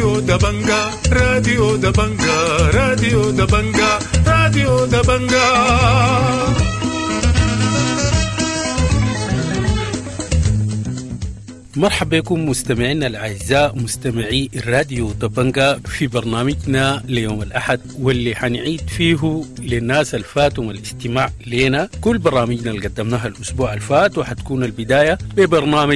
راديو دبنجا راديو دبنجا راديو دبنجا راديو دبنجا. مرحبا بكم مستمعينا الأعزاء مستمعي الراديو دبنجا في برنامجنا ليوم الأحد، واللي حنعيد فيه للناس الفاتهم الاستماع لنا كل برامجنا اللي قدمناها الأسبوع الفات، وحتكون البداية ببرنامج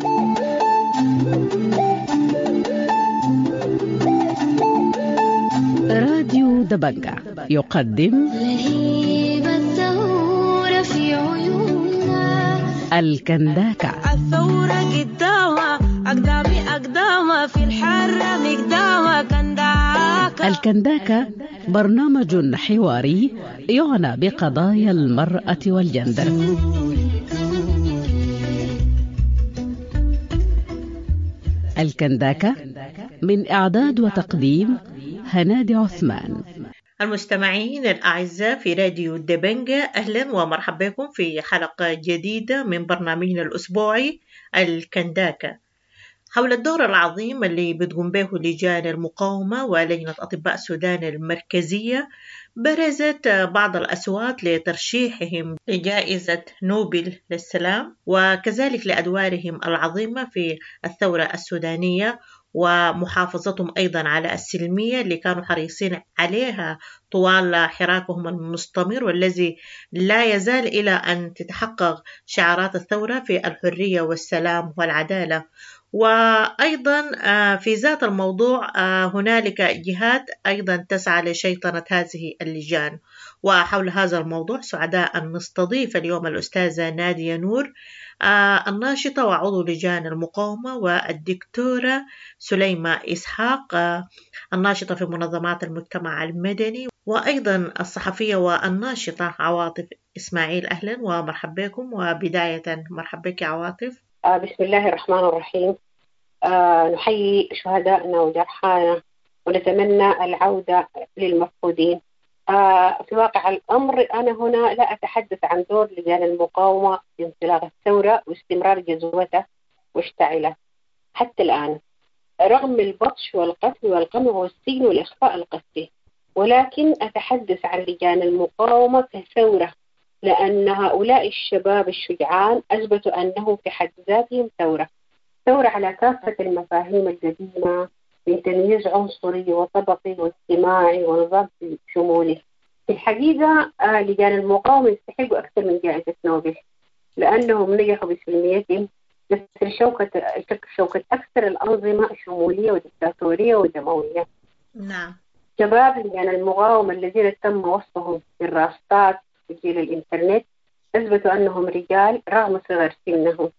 راديو دبنجا يقدم لهيب الثورة في عيوننا الكنداكة. الثورة قدامها أقدامها في الحرة مقدامها كنداكة. الكنداكة برنامج حواري يعنى بقضايا المرأة والجندر. الكنداكة من إعداد وتقديم هنادي عثمان. المستمعين الأعزاء في راديو دبنجا، أهلا ومرحبا بكم في حلقة جديدة من برنامجنا الأسبوعي الكنداكة، حول الدور العظيم اللي بتقوم به لجان المقاومة ولجنة أطباء السودان المركزية. برزت بعض الأصوات لترشيحهم لجائزة نوبل للسلام، وكذلك لأدوارهم العظيمة في الثورة السودانية ومحافظتهم أيضا على السلمية اللي كانوا حريصين عليها طوال حراكهم المستمر، والذي لا يزال إلى أن تتحقق شعارات الثورة في الحرية والسلام والعدالة. وأيضا في ذات الموضوع هنالك جهات أيضا تسعى لشيطنة هذه اللجان. وحول هذا الموضوع سعداء أن نستضيف اليوم الأستاذة نادية نور، الناشطة وعضو لجان المقاومة، والدكتورة سليمة إسحاق، الناشطة في منظمات المجتمع المدني، وأيضا الصحفية والناشطة عواطف إسماعيل. أهلا ومرحبا بكم. وبداية مرحبا بك عواطف. بسم الله الرحمن الرحيم. نحيي شهدائنا وجرحانا ونتمنى العودة للمفقودين. في واقع الأمر أنا هنا لا أتحدث عن دور لجان المقاومة في انطلاق الثورة واستمرار جذوته واشتعاله حتى الآن رغم البطش والقتل والقمع والسجن والإخفاء القسري، ولكن أتحدث عن لجان المقاومة كثورة، لأن هؤلاء الشباب الشجعان أثبتوا أنهم في حد ذاتهم ثورة على كافة المفاهيم القديمة من تمييز عنصري وطبقي واجتماعي ونظام شمولي. في الحقيقة لجان المقاومة يستحقوا أكثر من جائزة نوبل، لأنهم نجحوا بسلميتهم كسر شوكة أكثر الأنظمة شمولية وديكتاتورية ودموية. نعم. شباب لجان المقاومة الذين تم وصفهم بالراستات في جيل الإنترنت أثبتوا أنهم رجال رغم صغر سنهم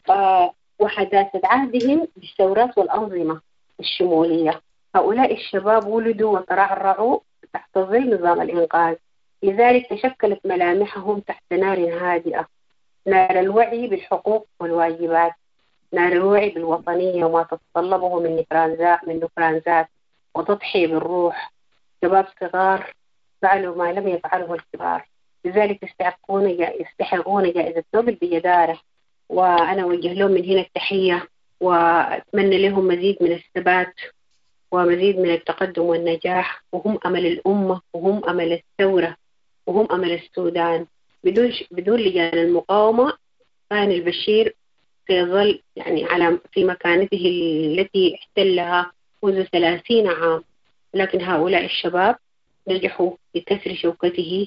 وحداثة عهدهم بالثورات والأنظمة الشمولية. هؤلاء الشباب ولدوا وترعرعوا تحت ظل نظام الإنقاذ، لذلك تشكلت ملامحهم تحت نار هادئة، نار الوعي بالحقوق والواجبات، نار الوعي بالوطنية وما تتطلبه من نفرانزات وتضحي بالروح. شباب صغار فعلوا ما لم يفعله الكبار، لذلك يستحقون جائزة نوبل بجدارة. وأنا أوجه لهم من هنا التحية، وأتمنى لهم مزيد من الثبات ومزيد من التقدم والنجاح، وهم أمل الأمة وهم أمل الثورة وهم أمل السودان. بدون لجان المقاومة كان البشير سيظل في مكانته التي احتلها منذ 30 عام، لكن هؤلاء الشباب نجحوا بكسر شوكته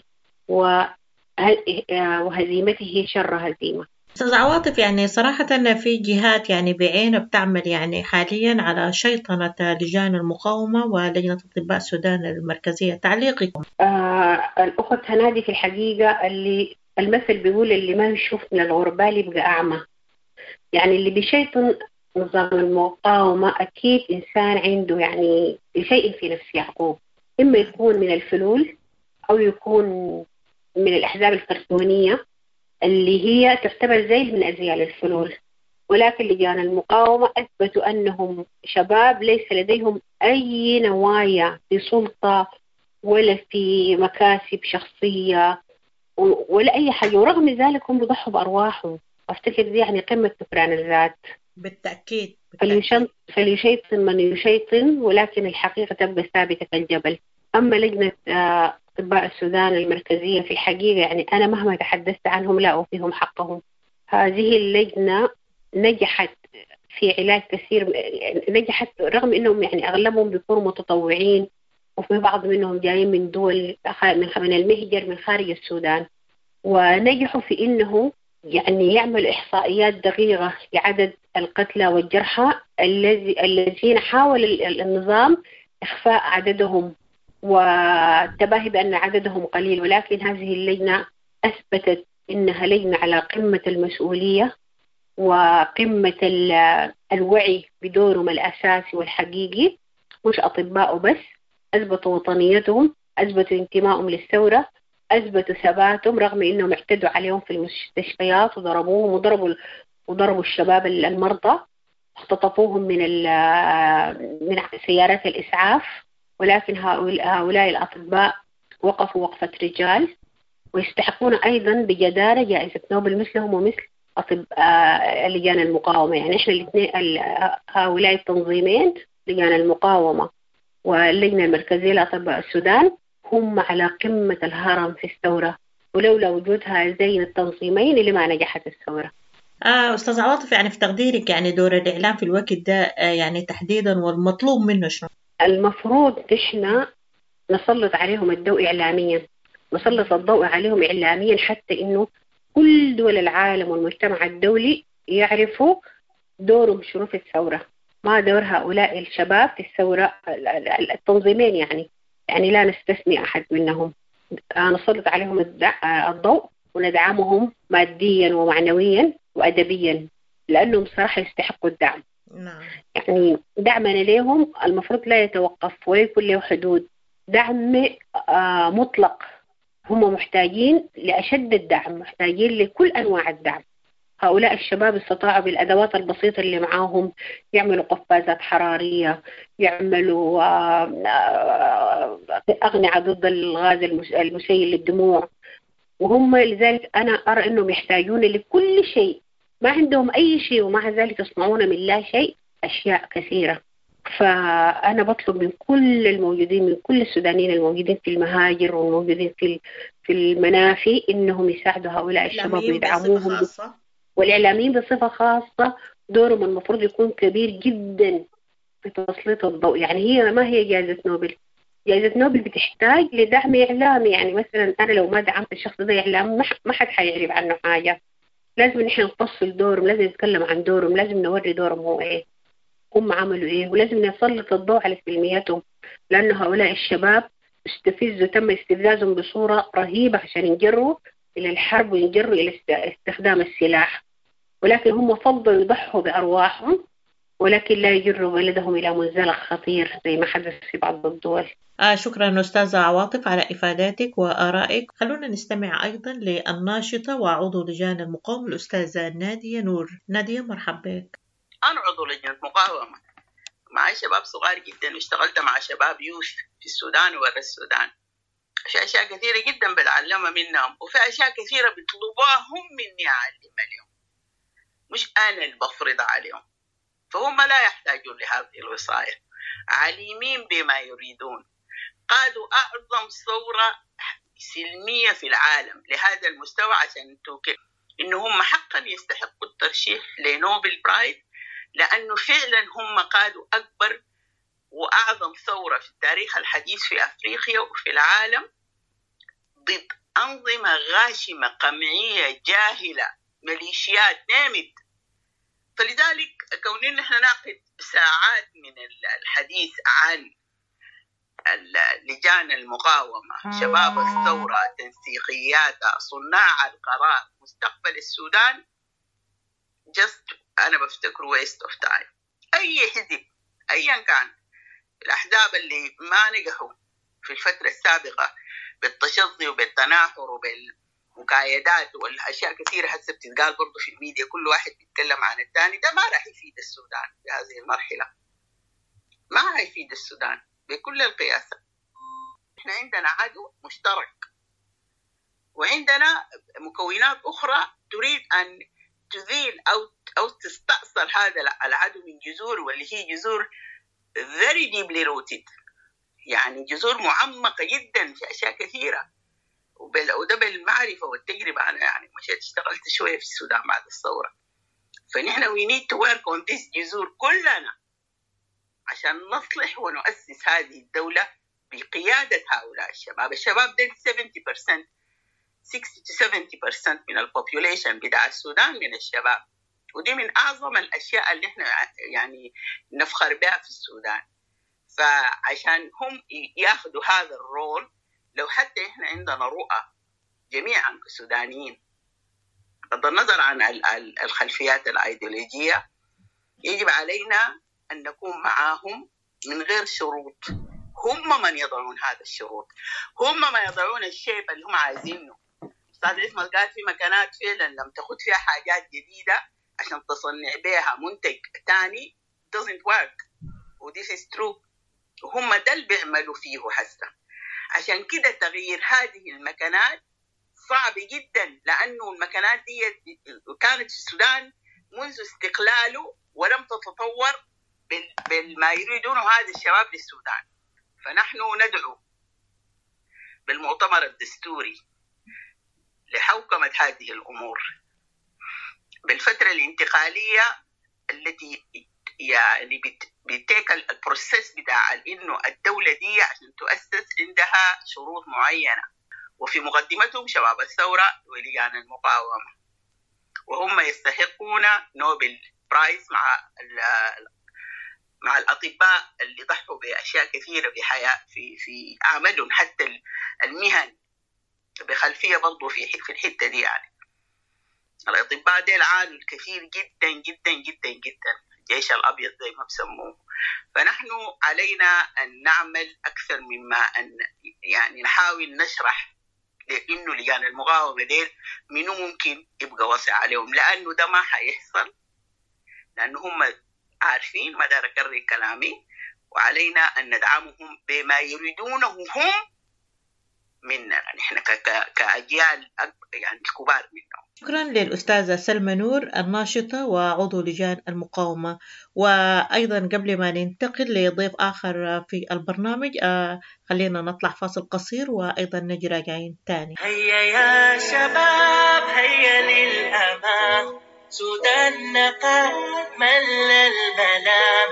وهزيمته شر هزيمة. أستاذ عواطف، صراحة في جهات بعينها بتعمل حاليا على شيطنة لجان المقاومة ولجنة أطباء السودان المركزية، تعليقكم؟ الأخت هنادي في الحقيقة اللي المثل بيقول اللي ما يشوف من الغربال يبقى أعمى. اللي بشيطن نظام المقاومة أكيد إنسان عنده شيء في نفس يعقوب، إما يكون من الفلول أو يكون من الأحزاب الكرتونية اللي هي تعتبر زي من أزيال الفلول. ولكن لجان المقاومة أثبتوا أنهم شباب ليس لديهم أي نوايا في سلطة ولا في مكاسب شخصية ولا أي حاجة، ورغم ذلك هم بيضحوا بأرواحهم. أفتكر دي قمة كفران الذات. بالتأكيد. فليشيطن من يشيطن، ولكن الحقيقة تبقى ثابتة كالجبل. أما لجنة أطباء السودان المركزية في الحقيقة يعني أنا مهما تحدثت عنهم لا أوفيهم حقهم. هذه اللجنة نجحت في علاج كثير، نجحت رغم أنهم يعني أغلبهم بيكونوا متطوعين، وفي بعض منهم جايين من دول من المهجر من خارج السودان، ونجحوا في أنه يعني يعمل إحصائيات دقيقة لعدد القتلى والجرحى الذين حاول النظام إخفاء عددهم والتباهي بأن عددهم قليل. ولكن هذه اللجنة أثبتت أنها لجنة على قمة المسؤولية وقمة الوعي بدورهم الأساسي والحقيقي. مش أطباء بس، أثبتوا وطنيتهم، أثبتوا انتمائهم للثورة، أثبتوا ثباتهم رغم أنهم اعتدوا عليهم في المستشفيات وضربوهم وضربوا الشباب المرضى، اختطفوهم من سيارات الإسعاف. ولكن هؤلاء الأطباء وقفوا وقفة رجال، ويستحقون أيضا بجدارة جائزة نوبل مثلهم ومثل لجان المقاومة. يعني إحنا الاثنين هؤلاء التنظيمين، لجان المقاومة واللجنة المركزية لأطباء السودان، هم على قمة الهرم في الثورة، ولولا وجود هذين التنظيمين اللي ما نجحت الثورة. أستاذ عواطف، يعني في تقديرك يعني دور الإعلام في الوقت ده يعني تحديدا والمطلوب منه شنو؟ المفروض إحنا نسلط عليهم الضوء إعلاميا، نسلط الضوء عليهم إعلاميا حتى إنه كل دول العالم والمجتمع الدولي يعرفوا دورهم شنو في الثورة، ما دور هؤلاء الشباب في الثورة التنظيمين. يعني لا نستثني أحد منهم، نسلط عليهم الضوء وندعمهم ماديا ومعنويا وأدبيا، لأنهم صراحة يستحقوا الدعم. يعني دعمنا لهم المفروض لا يتوقف ويكون له حدود، دعم مطلق. هم محتاجين لأشد الدعم، محتاجين لكل أنواع الدعم. هؤلاء الشباب استطاعوا بالأدوات البسيطة اللي معاهم يعملوا قفازات حرارية، يعملوا أغنية ضد الغاز المسيل للدموع، وهم لذلك أنا أرى أنهم يحتاجون لكل شيء، ما عندهم أي شيء ومع ذلك يصنعون من لا شيء أشياء كثيرة. فأنا بطلب من كل الموجودين، من كل السودانيين الموجودين في المهاجر والموجودين في المنافي، إنهم يساعدوا هؤلاء الشباب ويدعموهم، والإعلاميين بصفة خاصة دورهم المفروض يكون كبير جدا في تسليط الضوء. يعني هي ما هي جائزة نوبل، جائزة نوبل بتحتاج لدعم إعلامي. يعني مثلا أنا لو ما دعمت الشخص ده إعلام ما حد حيعرف عنه حاجة. لازم نحن نفصل دورهم، لازم نتكلم عن دورهم، لازم نوري دورهم هو إيه، هم عملوا إيه، ولازم نسلط الضوء على سلمياتهم، لأن هؤلاء الشباب تم استفزازهم بصورة رهيبة عشان ينجروا إلى الحرب وينجروا إلى استخدام السلاح، ولكن هم فضلوا يضحوا بأرواحهم ولكن لا يجروا بلدهم إلى منزلق خطير زي ما حدث في بعض الدول. شكرا أستاذة عواطف على إفاداتك وآرائك. خلونا نستمع أيضا للناشطة وعضو لجان المقاومة الأستاذة نادية نور. نادية مرحبا بك. أنا عضو لجنة مقاومة، معي شباب صغار جدا، واشتغلت مع شباب يوث في السودان وبرا السودان. في أشياء كثيرة جدا بتعلمها منهم، وفي أشياء كثيرة بيطلبوها هم مني أعلمها لهم، مش أنا اللي بفرض عليهم. فهم لا يحتاجون لهذه الوصايا، عليمين بما يريدون. قادوا أعظم ثورة سلمية في العالم لهذا المستوى عشان توكل إنهم حقا يستحقوا الترشيح لنوبل برايز، لأنه فعلا هم قادوا أكبر وأعظم ثورة في التاريخ الحديث في أفريقيا وفي العالم ضد أنظمة غاشمة قمعية جاهلة، ميليشيات نامت. فلذلك كونين نحن ناخذ ساعات من الحديث عن لجان المقاومة، شباب الثورة، تنسيقياتها، صناع القرار، مستقبل السودان، أنا بفتكر waste of time. أي حزب أيا كان، الأحزاب اللي ما نجحوا في الفترة السابقة بالتشظي وبالتناحر وبالمكايدات والأشياء كثيرة هسه بتتقال برضو في الميديا، كل واحد بيتكلم عن الثاني، ده ما راح يفيد السودان في هذه المرحلة، ما راح يفيد السودان بكل القياسات. احنا عندنا عدو مشترك، وعندنا مكونات أخرى تريد أن تذيل أو تستأصل هذا العدو من جذور، واللي هي جذور very deeply rooted، يعني جذور معمقة جدا في أشياء كثيرة، وده بالمعرفة والتجربة. أنا يعني مشيت اشتغلت شوية في السودان بعد الثورة، فنحن we need to work on this جذور كلنا عشان نصلح ونؤسس هذه الدولة بقيادة هؤلاء الشباب. الشباب ده 60 to 70% من البوبوليشن بتاع السودان من الشباب، ودي من أعظم الأشياء اللي احنا يعني نفخر بها في السودان. فعشان هم ياخدوا هذا الرول، لو حتى احنا عندنا رؤى جميعا كسودانيين بغض النظر عن الخلفيات الأيديولوجية، يجب علينا أن نكون معاهم من غير شروط. هم من يضعون هذا الشروط، هم من يضعون الشيء اللي هم عايزينه. أستاذ عثمان قال في مكانات فعلا لم تاخد فيها حاجات جديدة عشان تصنع بها منتج تاني doesn't work، و this is true، وهم ده اللي بيعملوا فيه حسنا. عشان كده تغيير هذه المكانات صعب جدا، لأنه المكانات دي كانت في السودان منذ استقلاله ولم تتطور بالما يريدونه هذا الشباب للسودان. فنحن ندعو بالمؤتمر الدستوري لحوكمة هذه الأمور بالفترة الانتقالية التي يعني بتيك البروسيس بتاع إنه الدولة دي عشان تؤسس عندها شروط معينة، وفي مقدمتهم شباب الثورة ولجان المقاومة، وهم يستحقون نوبل برايز مع الأطباء اللي ضحوا بأشياء كثيرة في عملهم، حتى المهن بخلفية برضو في الحتة دي. يعني الأطباء دي عانوا الكثير جدا جدا جدا جدا، الجيش الأبيض زي ما بسموه. فنحن علينا أن نعمل أكثر مما أن يعني نحاول نشرح لأنه لجان المقاومة ديل منو ممكن يبقى واسع عليهم، لأنه ده ما حيحصل، لأنه هم عارفين ما دار أكرر كلامي، وعلينا أن ندعمهم بما يريدونه هم منا، نحن كأجيال يعني الكبار منهم. شكرا للأستاذة سلمى نور الناشطة وعضو لجان المقاومة. وأيضا قبل ما ننتقل لضيف آخر في البرنامج خلينا نطلع فاصل قصير وأيضا نجي راجعين تاني. هيا يا شباب هيا للأمام، سودان نقاد مل المنام،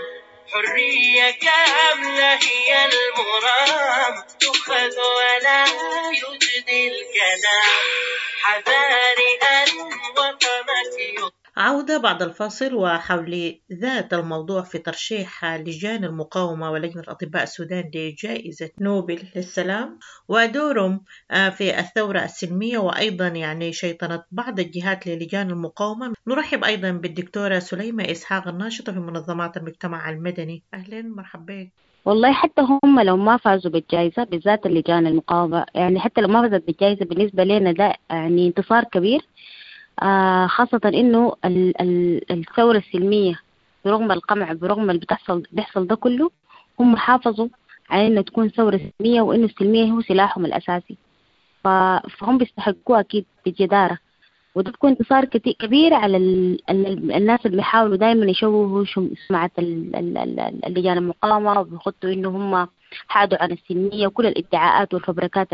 حرية كاملة هي المرام، تؤخذ ولا يجدي الكلام، حذاري أن وطنك. عودة بعد الفاصل وحول ذات الموضوع في ترشيح لجان المقاومة ولجنة أطباء السودان لجائزة نوبل للسلام ودورهم في الثورة السلمية، وأيضا يعني شيطنة بعض الجهات للجان المقاومة. نرحب أيضا بالدكتورة سليمة إسحاق الناشطة في منظمات المجتمع المدني. أهلا مرحبا. والله حتى هم لو ما فازوا بالجائزة بالذات اللجان المقاومة، يعني حتى لو ما فازت بالجائزة بالنسبة لنا ده يعني انتصار كبير، خاصة إنه الثورة السلمية برغم القمع برغم اللي بيحصل ده كله، هم حافظوا على إنه تكون ثورة سلمية، وإنه السلمية هو سلاحهم الأساسي، فهم بيستحقوها أكيد بجدارة. وده بيكون انتصار كبير على الناس اللي بيحاولوا دائما يشوهوا سمعة اللجان المقاومة، وبيخطوا إنه هم حادوا عن السلمية وكل الادعاءات والفبركات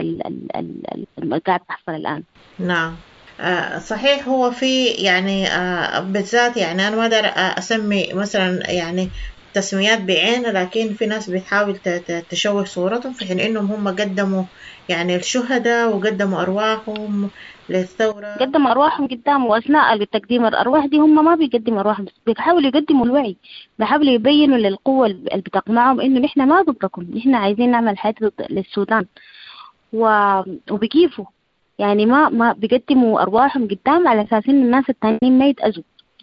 اللي قاعد تحصل الآن. نعم صحيح. هو في يعني بالذات يعني أنا ما أقدر أسمي مثلا يعني تسميات بعينها، لكن في ناس بتحاول تشوه صورتهم في حين إنهم هم قدموا يعني الشهداء وقدموا أرواحهم للثورة، قدموا أرواحهم قدام، وأثناء تقديم الأرواح دي هم ما بيقدموا أرواحهم بس بيحاولوا يقدموا الوعي، بيحاولوا يبينوا للقوة اللي بتقمعهم إنه نحن ما ضدكم، نحن عايزين نعمل حياة للسودان، وبكيفوا يعني ما بيقدموا أرواحهم قدام على أساس إن الناس التانيين ما يتأذوا.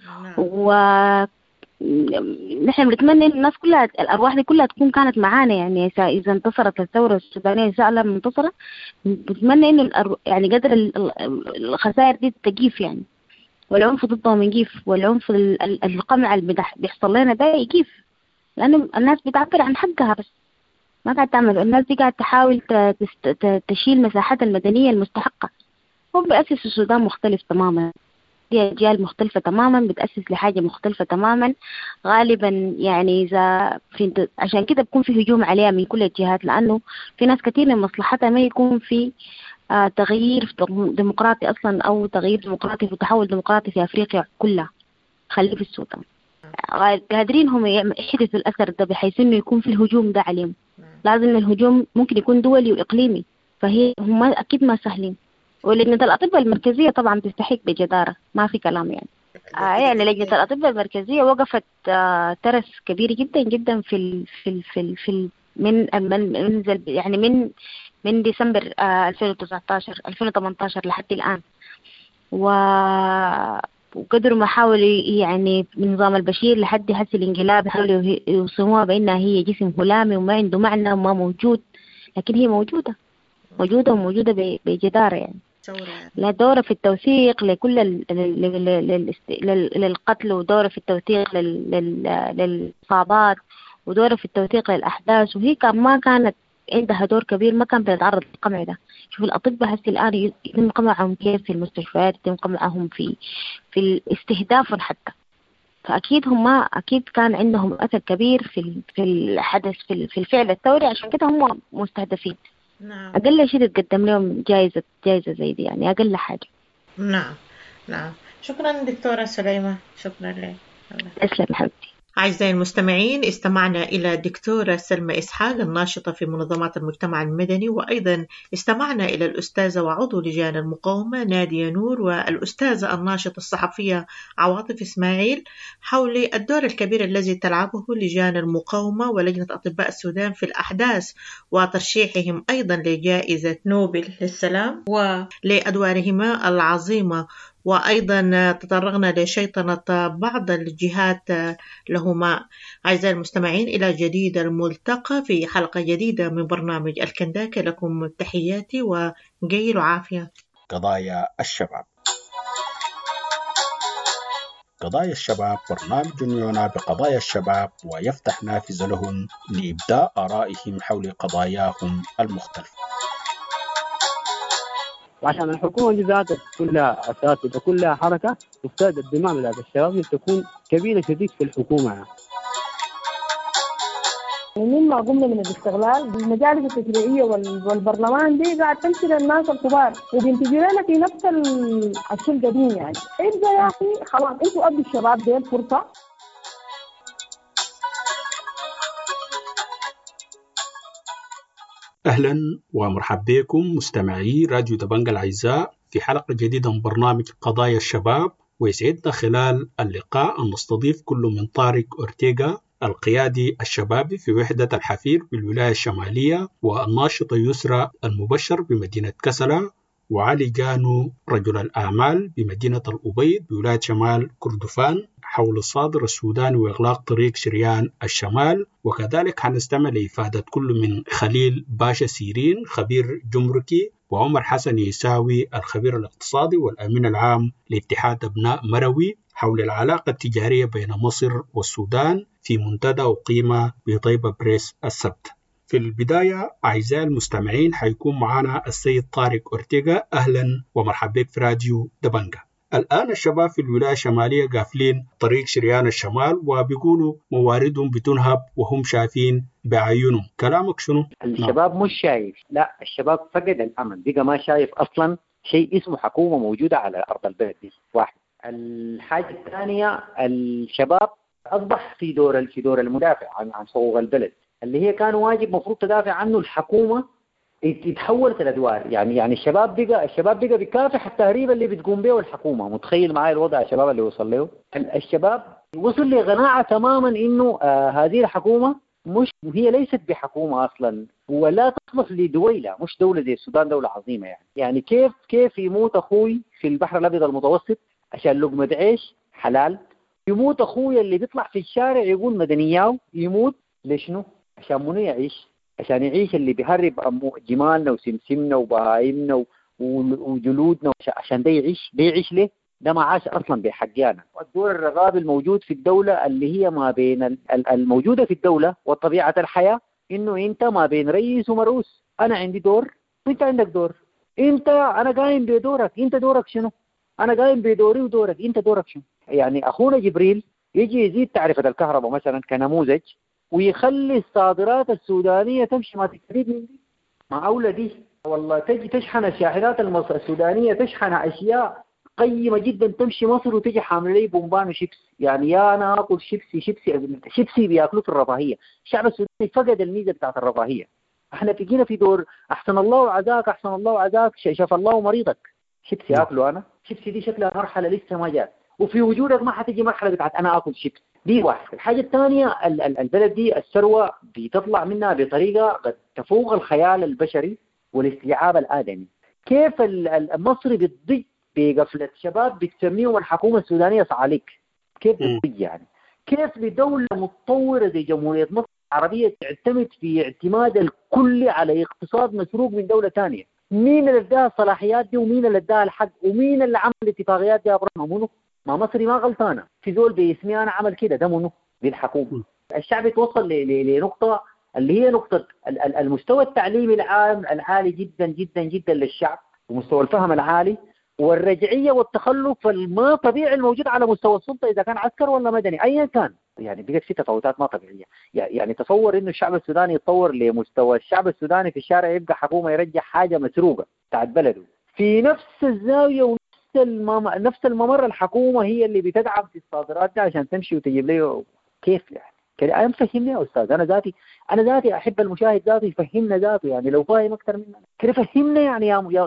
نحن بنتمنى إن الناس كلها الأرواح دي كلها تكون كانت معانا، يعني إذا انتصرت الثورة السودانية إن شاء الله منتصرة، بنتمنى إنه يعني قدر الخسائر دي تجيف يعني، والعنف ضدهم يجيف، والعنف القمع اللي بيحصل لنا ده يجيف، لأنه الناس بتعبر عن حقها بس ما قاعد تعمل. الناس دي قاعد تحاول تشيل مساحات المدنية المستحقة. هو بيأسس السودان مختلف تماما، دي أجيال مختلفة تماما بتأسس لحاجة مختلفة تماما غالبا. يعني إذا عشان كده بيكون في هجوم عليها من كل الجهات، لأنه في ناس كثير من مصلحتها ما يكون في تغيير ديمقراطي أصلا، أو تغيير ديمقراطي في تحول ديمقراطي في أفريقيا كلها، خليه في السودان. قادرين هم يحدثوا الأثر ده بحيث إنه يكون في الهجوم ده عليهم. لازم الهجوم ممكن يكون دولي وإقليمي، فهي هم أكيد ما سهلين. ولجنة الأطباء المركزية طبعا تستحق بجدارة، ما في كلام يعني. يعني لجنة الأطباء المركزية وقفت ترس كبير جدا جدا في من ديسمبر 2018 لحد الآن، وقدروا ما حاولوا يعني من نظام البشير لحد هسه الانقلاب حاولوا يوصموها بأنها هي جسم هلامي وما عنده معنى وما موجود، لكن هي موجودة وموجودة بجدارة يعني. لا دورة في التوثيق لكل للقتل، ودورة في التوثيق للإصابات، ودورة في التوثيق للأحداث، وهي ما كانت عندها دور كبير، ما كان بيتعرض للقمع ده. شوف الأطباء هسه الآن يتم قمعهم كيف في المستشفيات، يتم قمعهم في الاستهداف حتى. فأكيد هم أكيد كان عندهم أثر كبير في الحدث في الفعل الثوري، عشان كده هم مستهدفين. نعم. أقل شيء تقدم لهم جائزة زي دي، يعني أقل حاجة. نعم. شكرا دكتورة سليمة، شكرا لك. تسلم حبيبتي. أعزائي المستمعين، استمعنا إلى الدكتورة سلمى إسحاق الناشطة في منظمات المجتمع المدني، وأيضا استمعنا إلى الأستاذة وعضو لجان المقاومة نادية نور، والأستاذة الناشطة الصحفية عواطف إسماعيل، حول الدور الكبير الذي تلعبه لجان المقاومة ولجنة أطباء السودان في الأحداث، وترشيحهم أيضا لجائزة نوبل للسلام ولأدوارهما العظيمة. وأيضا تطرقنا لشيطنة بعض الجهات لهما. أعزائي المستمعين، إلى جديد الملتقى في حلقة جديدة من برنامج الكنداكة. لكم تحياتي وجيل عافية. قضايا الشباب. قضايا الشباب برنامج يعنى بقضايا الشباب ويفتح نافذة لهم لإبداء آرائهم حول قضاياهم المختلفة. وعشان الحكومة دي ذاتها كلها أساس وكلها حركة، تفترض الدماء بتاعت الشباب تكون كبيرة شديد في الحكومة. مما قمنا من الاستغلال بالمجالس التشريعية والبرلمان دي قاعد تمشي للناس الكبار وبينتجوا لنا في نفس الشيء القديم. يعني ابدا يا أخي خلاص انتوا ادوا الشباب دي الفرصة. أهلا ومرحبا بكم مستمعي راديو دبنجة الأعزاء في حلقة جديدة من برنامج قضايا الشباب. ويسعدنا خلال اللقاء أن نستضيف كل من طارق أورتيغا القيادي الشبابي في وحدة الحفير بالولاية الشمالية، والناشطة يسرى المبشر بمدينة كسلا، وعلي جانو رجل الأعمال بمدينة الأبيض بولاية شمال كردفان، حول الصادر السوداني وإغلاق طريق شريان الشمال. وكذلك حنستمع لإفادة كل من خليل باشا سيرين خبير جمركي، وعمر حسن يساوي الخبير الاقتصادي والأمين العام لاتحاد أبناء مروي، حول العلاقة التجارية بين مصر والسودان في منتدى أقيم بطيبة بريس السبت. في البداية أعزائي المستمعين حيكون معنا السيد طارق أورتيغا. أهلا ومرحبا بك في راديو دبنجة. الآن الشباب في الولاية الشمالية قافلين طريق شريان الشمال وبيقولوا مواردهم بتنهب وهم شايفين بعيونهم، كلامك شنو؟ الشباب مش شايف، لا الشباب فقد الأمل، بقى ما شايف أصلا شيء اسمه حكومة موجودة على أرض البلد دي. واحد. الحاجة الثانية، الشباب أصبح في دور المدافع عن حقوق البلد اللي هي كان واجب مفروض تدافع عنه الحكومة. يتحولت الأدوار، يعني الشباب بقى بيكافح التهريب اللي بتقوم به الحكومة. متخيل معايا الوضع الشباب اللي وصل له؟ الشباب وصل لقناعة تماما إنه هذه الحكومة هي ليست بحكومة أصلا، ولا تصلح لدولة، مش دولة زي السودان دولة عظيمة. يعني كيف يموت أخوي في البحر الأبيض المتوسط عشان لقمة عيش حلال، يموت أخوي اللي بيطلع في الشارع يقول مدنياو يموت ليشنو؟ عشان منو يعيش؟ عشان يعيش اللي بيهرب جمالنا وسمسمنا وبهايمنا وجلودنا، عشان ده يعيش ليه؟ ده ما عاش أصلا بحقيانا. والدور الرغابي الموجود في الدولة اللي هي ما بين الموجودة في الدولة وطبيعة الحياة، إنه أنت ما بين رئيس ومرؤوس. أنا عندي دور وأنت عندك دور، أنا قايم بدورك، أنت دورك شنو؟ أنا قايم بدوري ودورك، أنت دورك شو؟ يعني أخونا جبريل يجي يزيد تعرفة الكهرباء مثلا كنموذج ويخلي الصادرات السودانية تمشي ما تستفيد من دي. ما أولى دي والله تجي تشحن الشاحنات السودانية تشحن أشياء قيمة جدا تمشي مصر وتجي حامل لي بومبان وشيبس. يعني يا أنا أكل شيبسي بيأكلوا في الرفاهية. الشعب السوداني فقد الميزة بتاعت الرفاهية. احنا بقينا في دور أحسن الله وعزاك أحسن الله وعزاك شاف الله مريضك. شيبسي أكله أنا، شيبسي دي شكلها مرحلة لسه ما جات، وفي وجودك ما حتجي مرحلة بتاعت أنا أكل شيبس. دي واحد. الحاجة الثانية البلد دي الثروة بتطلع منها بطريقة قد تفوق الخيال البشري والاستيعاب الآدمي. كيف المصري بتضج بقفلة شباب بتسميهم الحكومة السودانية صعاليك؟ كيف بتضج يعني؟ كيف لدولة متطورة زي جمهورية مصر العربية تعتمد في اعتماد الكل على اقتصاد مسروق من دولة ثانية؟ مين اللي اداها الصلاحيات دي ومين اللي اداها الحق ومين اللي عمل الاتفاقيات دي؟ ابراهيم منو؟ ما مصري ما غلطانة في زول باسمي أنا عمل كده، ده منو؟ دي الحكومة. الشعب يتوصل لنقطة اللي هي نقطة المستوى التعليمي العام العالي جدا جدا جدا للشعب ومستوى الفهم العالي والرجعية والتخلف الما طبيعي الموجود على مستوى السلطة إذا كان عسكر ولا مدني أيا كان. يعني بقت في تفاوتات ما طبيعية. يعني تصور إنه الشعب السوداني يتطور لمستوى الشعب السوداني في الشارع يبقى حكومة يرجع حاجة مسروقة بتاعت بلده في نفس الزاوية ونفس الممر. الحكومة هي اللي بتدعم في الصادرات دي عشان تمشي وتجيب لي. كيف يعني؟ كده أنا فهمني يا أستاذ. أنا ذاتي أحب المشاهد ذاته يفهمنا ذاته. يعني لو فاهم أكثر مننا كده فهمنا يعني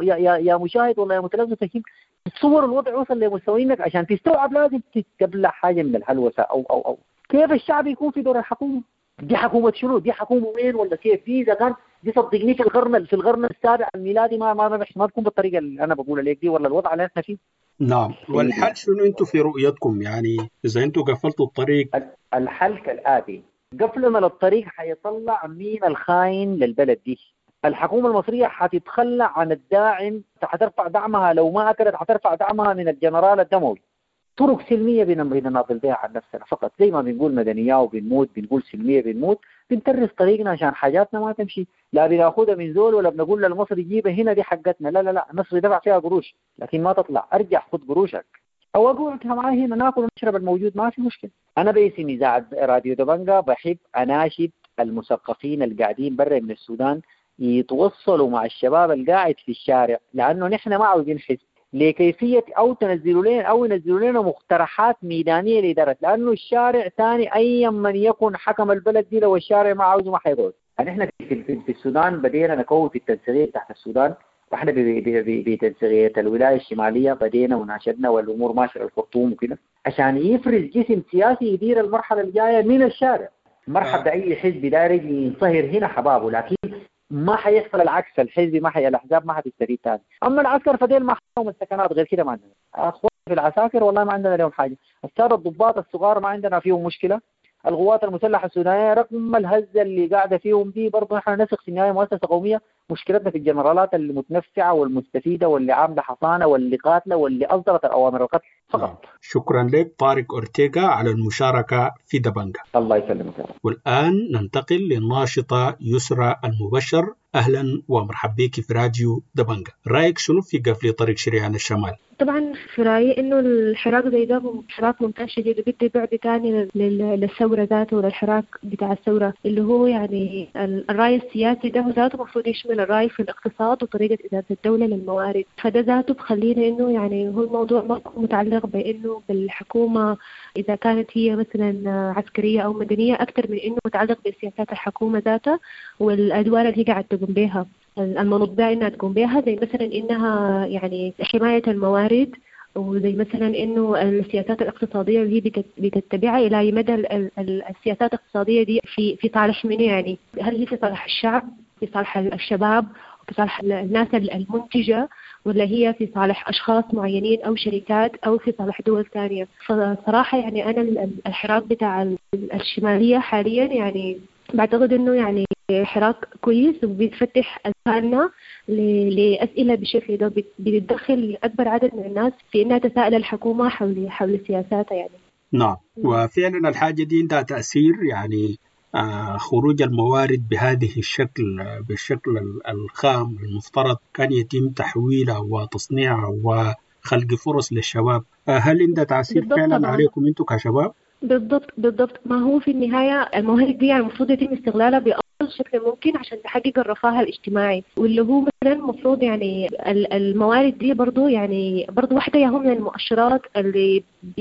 يا مشاهد والله يا متلازم فهم. تصور الوضع وصل لمستوى إنك عشان تستوعب لازم تبلع حاجة من الحلوسة أو كيف الشعب يكون في دور الحكومة؟ دي حكومة شنو؟ دي حكومة وين ولا كيف؟ دي إذا كان دي صدقني في القرن السابع الميلادي ما تكون بالطريقة اللي أنا بقولها لك دي ولا الوضع اللي احنا فيه. نعم. والحل شنو انتم في رؤيتكم؟ يعني إذا انتم قفلتوا الطريق. الحل كالآتي: قفلنا للطريق حيطلع مين الخاين للبلد دي. الحكومة المصرية حتتخلى عن الداعم، حترفع دعمها لو ما أكلت حترفع دعمها من الجنرال الدموي. طرق سلمية بنناضل بها عن نفسنا فقط، زي ما بنقول مدنية وبنموت بنقول سلمية بنموت، بنترس طريقنا عشان حاجاتنا ما تمشي. لا بناخدها من زول ولا بنقول للمصري جيبها هنا دي حقتنا، لا المصري دفع فيها قروش لكن ما تطلع. ارجع خد قروشك او اقعد معي هنا ناكل ونشرب الموجود ما في مشكلة. انا باسم اذاعة راديو دبنجة بحب اناشد المثقفين اللي قاعدين برا من السودان يتوصلوا مع الشباب القاعد في الشارع، لانه نحن ما عاوزين حزب لكيفية أو ينزلوا لنا مقترحات ميدانية لإدارة، لأنه الشارع ثاني أيا من يكون حكم البلد دي لو الشارع ما عاوزه ما حيقعد. يعني إحنا في السودان بدينا نكون في التنسيقية تحت السودان، وإحنا بتنسيقية الولاية الشمالية بدينا وناشدنا والأمور ماشية الخرطوم وكده عشان يفرز جسم سياسي يدير المرحلة الجاية من الشارع. مرحب بأي حزب دارج ينصهر هنا حبابه، لكن ما حيحصل العكس. الحزب ما الأحزاب ما حتستفيد تاني. أما العسكر فديل ما حقهم السكنات غير كده ما عندنا. أخوان في العساكر والله ما عندنا لهم حاجة. السادة الضباط الصغار ما عندنا فيهم مشكلة. القوات المسلحة السودانية رغم الهزة اللي قاعدة فيهم دي برضه نحن نثق في النهاية مؤسسة قومية. مشكلتنا في الجنرالات المتنفعة والمستفيدة واللي عاملة حصانة واللي قاتلة واللي أصدرت الأوامر القتل فقط. شكرا لك طارق أورتيغا على المشاركة في دبنجة. الله يسلمك. والآن ننتقل للناشطة يسرى المبشر. أهلا ومرحبا بك في راديو دبنجة. رأيك شنو في قفل طريق شريان الشمال؟ طبعا في رأيي إنه الحراك زي ده حراك ممتاز شديد وبدي بعد تاني للثورة ذاته وللحراك بتاع الثورة اللي هو يعني الرأي السياسي ده ذاته مفروض يشمل الرأي في الاقتصاد وطريقة إدارة الدولة للموارد. فده ذاته بخلينا إنه يعني هو الموضوع ما متعلق بإنه بالحكومة إذا كانت هي مثلا عسكرية أو مدنية أكثر من إنه متعلق بسياسات الحكومة ذاتها والأدوار اللي هي قاعدة تقوم بها المنوط بها إنها تقوم بها، زي مثلا إنها يعني حماية الموارد، وزي مثلا إنه السياسات الاقتصادية اللي هي بتتبعها إلى مدى السياسات الاقتصادية دي في صالح من يعني هل هي في صالح الشعب، في صالح الشباب، في صالح الناس المنتجة، ولا هي في صالح أشخاص معينين أو شركات أو في صالح دول ثانية. فصراحة يعني أنا الحراك بتاع الشمالية حاليا يعني بعتقد إنه يعني حراك كويس وبيتفتح أذهاننا لأسئلة بشكل ده بيتدخل أكبر عدد من الناس في إنها تساءل الحكومة حول سياساتها يعني. نعم، وفعلا الحاجة دي عندها تأثير. يعني خروج الموارد بهذه الشكل بالشكل الخام المفترض كان يتم تحويلها وتصنيعها خلق فرص للشباب. هل عندها تأثير فعلا عليكم أنتم كشباب؟ بالضبط. ما هو في النهاية الموارد دي يعني المفروض يتم استغلالها بأفضل شكل ممكن عشان تحقق الرفاه الاجتماعي، واللي هو مثلا المفروض يعني الموارد دي برضو يعني برضو واحدة يا هم من المؤشرات اللي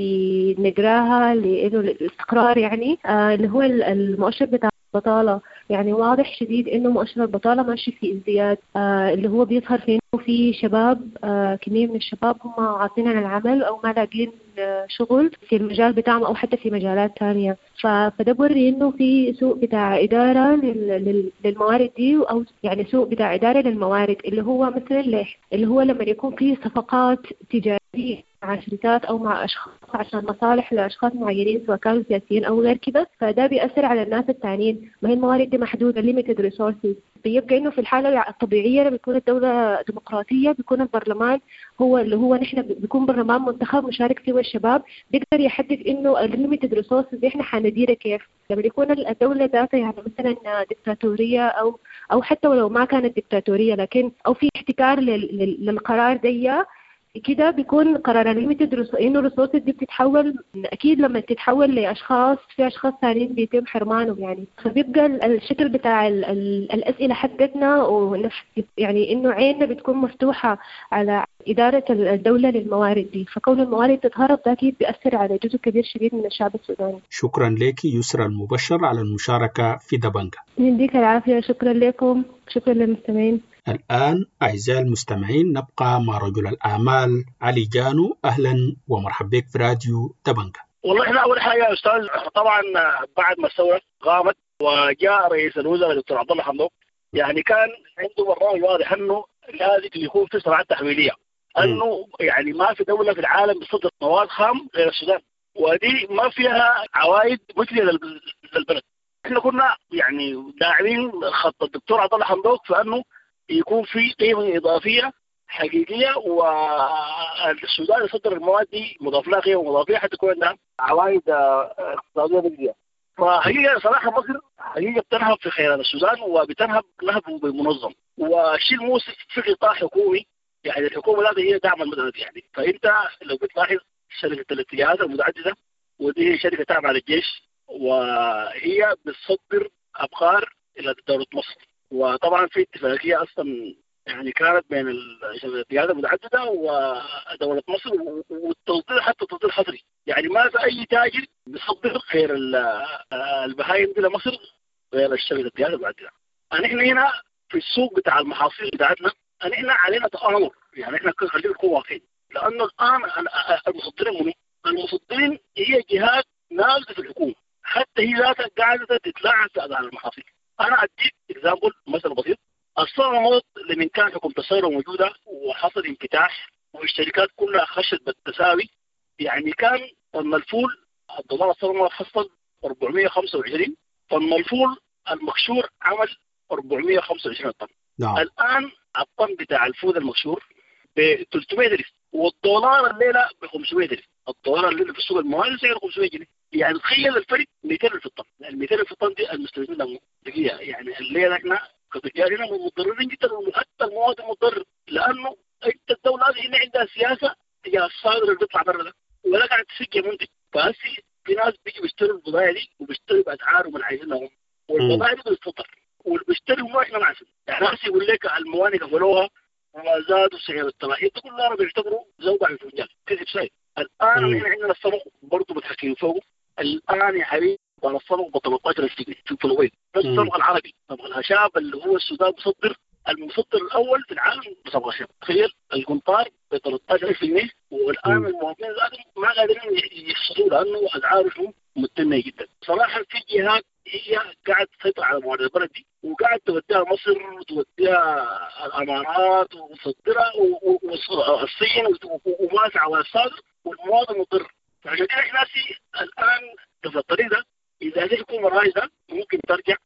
بنقراها لإنه الاستقرار يعني اللي هو المؤشر بتاع البطالة. يعني واضح شديد إنه مؤشر البطالة ماشي في ازدياد، اللي هو بيظهر في إنه في شباب كمية من الشباب هم عاطلين عن العمل أو ما لاقين شغل في المجال بتاعهم أو حتى في مجالات تانية. فده بوري إنه في سوء بتاع إدارة للموارد دي، أو يعني سوء بتاع إدارة للموارد اللي هو مثل اللي هو لما يكون في صفقات تجارية مع شركات أو مع أشخاص عشان مصالح لأشخاص معينين سواء كانوا سياسيين أو غير كده، فده بيأثر على الناس التانيين. ما هي الموارد دي محدودة limited resources. بيبقى إنه في الحالة الطبيعية لما بيكون الدولة ديمقراطية بيكون البرلمان هو اللي هو نحن بيكون برلمان منتخب مشارك فيه الشباب بيقدر يحدد إنه limited resources دي إحنا حنديرها كيف. لما يكون الدولة ذاتها يعني مثلا ديكتاتورية أو حتى ولو ما كانت ديكتاتورية لكن أو في احتكار للقرار دي كده بيكون قرار ليميتد انه الريسورسز دي بتتحول اكيد لما تتحول لاشخاص في اشخاص ثانيين بيتم حرمانهم يعني. فبيبقى الشكل بتاع الاسئله حقتنا يعني انه عيننا بتكون مفتوحه على اداره الدوله للموارد دي، فكون الموارد تتهرب ده اكيد بيأثر على جزء كبير شديد من الشعب السوداني. شكرا لك يسرى المبشر على المشاركه في دبنجة. يديك العافيه. شكرا لكم، شكرا للمستمعين. الآن أعزائي المستمعين نبقى مع رجل الأعمال علي جانو. أهلا ومرحبا بك في راديو دبنجة. والله إحنا أول حاجة يا أستاذ طبعا بعد ما الثورة قامت وجاء رئيس الوزراء دكتور عبد الله حمدوك يعني كان عنده برنامج واضح إنه لازم يكون في صناعات تحويلية، إنه يعني ما في دولة في العالم بتصدر مواد خام غير السودان، ودي ما فيها عوائد مثلية للبلد. إحنا كنا يعني داعمين خط الدكتور عبد الله حمدوك فإنه يكون في قيمة إضافية حقيقية، والسودان يصدر المواد دي مضاف لها قيمة مضافية حتى تكون عندها عوائد اقتصادية مجدية. فحقيقة صراحة مصر حقيقة بتنهب في خيرات السودان وبتنهب نهب منظم، والشيء مو في قطاع حكومي يعني الحكومة لا هي دعم المدني يعني. فأنت لو بتلاحظ شركة الاتجاهات المتعددة ودي شركة تابعة للجيش وهي بتصدر أبقار إلى دولة مصر، وطبعا في اتفاقية أصلا يعني كانت بين الاتجاهات المتعددة ودولة مصر، والتصدير حتى تصدير حصري يعني ما في أي تاجر بيصدر غير البهايم دي لمصر غير الاتجاهات المتعددة. نحن هنا في السوق بتاع المحاصيل بتاعتنا نحن علينا تآمر يعني احنا خلينا نكون واقعيين، لأنه الآن المصدرين المصدرين هي جهات نازلة في الحكومة حتى هي ذاتها قاعدة تتلاعب في أداء المحاصيل. أنا أديك إكزامبل مثل بسيط. السنة الماضية لمن كان حكومة الثورة موجودة وحصل انفتاح والشركات كلها خشت بالتساوي يعني كان طن الفول الدولار السنة الماضية حصل 425 طن الفول المكشور عمل 425 طن. الآن الطن بتاع الفول المكشور ب 300 ريال والدولار الليلة ب 500 ريال. الدولار الليلة في السوق الموازي سعره 500 جنيه يعني تخيل الفرق 200 في الطن. ال 200 في الطن دي المستلمين دقيقة يعني الليلة احنا كتجارين مضطرين جدا وحتى المواد مضطر، لأنه انت الدولة هنا عندها سياسة تجاه الصادر اللي بيطلع برا ده ولا قاعد تسجل منتج. فهسي في ناس بيجي بيشتروا البضائع دي وبيشتروا بأسعار ومن عايزينهم والبضائع دي بتتفطر واللي بيشتروا ما احنا معسل يعني. هسي يقول لك الموانئ قفلوها وزادوا سعر الطلاحين دي كلها بيعتبروا زودة في الفنجان كذب شيء. الآن احنا عندنا السمك برضه متحكمين فوقه. الآن يا حبيبي طال السمك ب 13 جنيه في الفلوين بس السمك العربي. طبعا الهشاب اللي هو السودان بيصدر المصدر الأول في العالم بصبغة شاب. تخيل القنطار ب 13,000 جنيه والآن المواطنين ما قادرين يحصلوا لأنه أسعارهم متنة جدا. صراحة في جهات هي قاعد تسيطر على موارد البلد دي وقاعد توديها مصر وتوديها الأمارات وتصدرها والصين وماسع على الصادر والمواطن مضر. فعشان كده احنا الآن في الطريق ده إذا هذه الحكومة الرائدة ممكن ترجع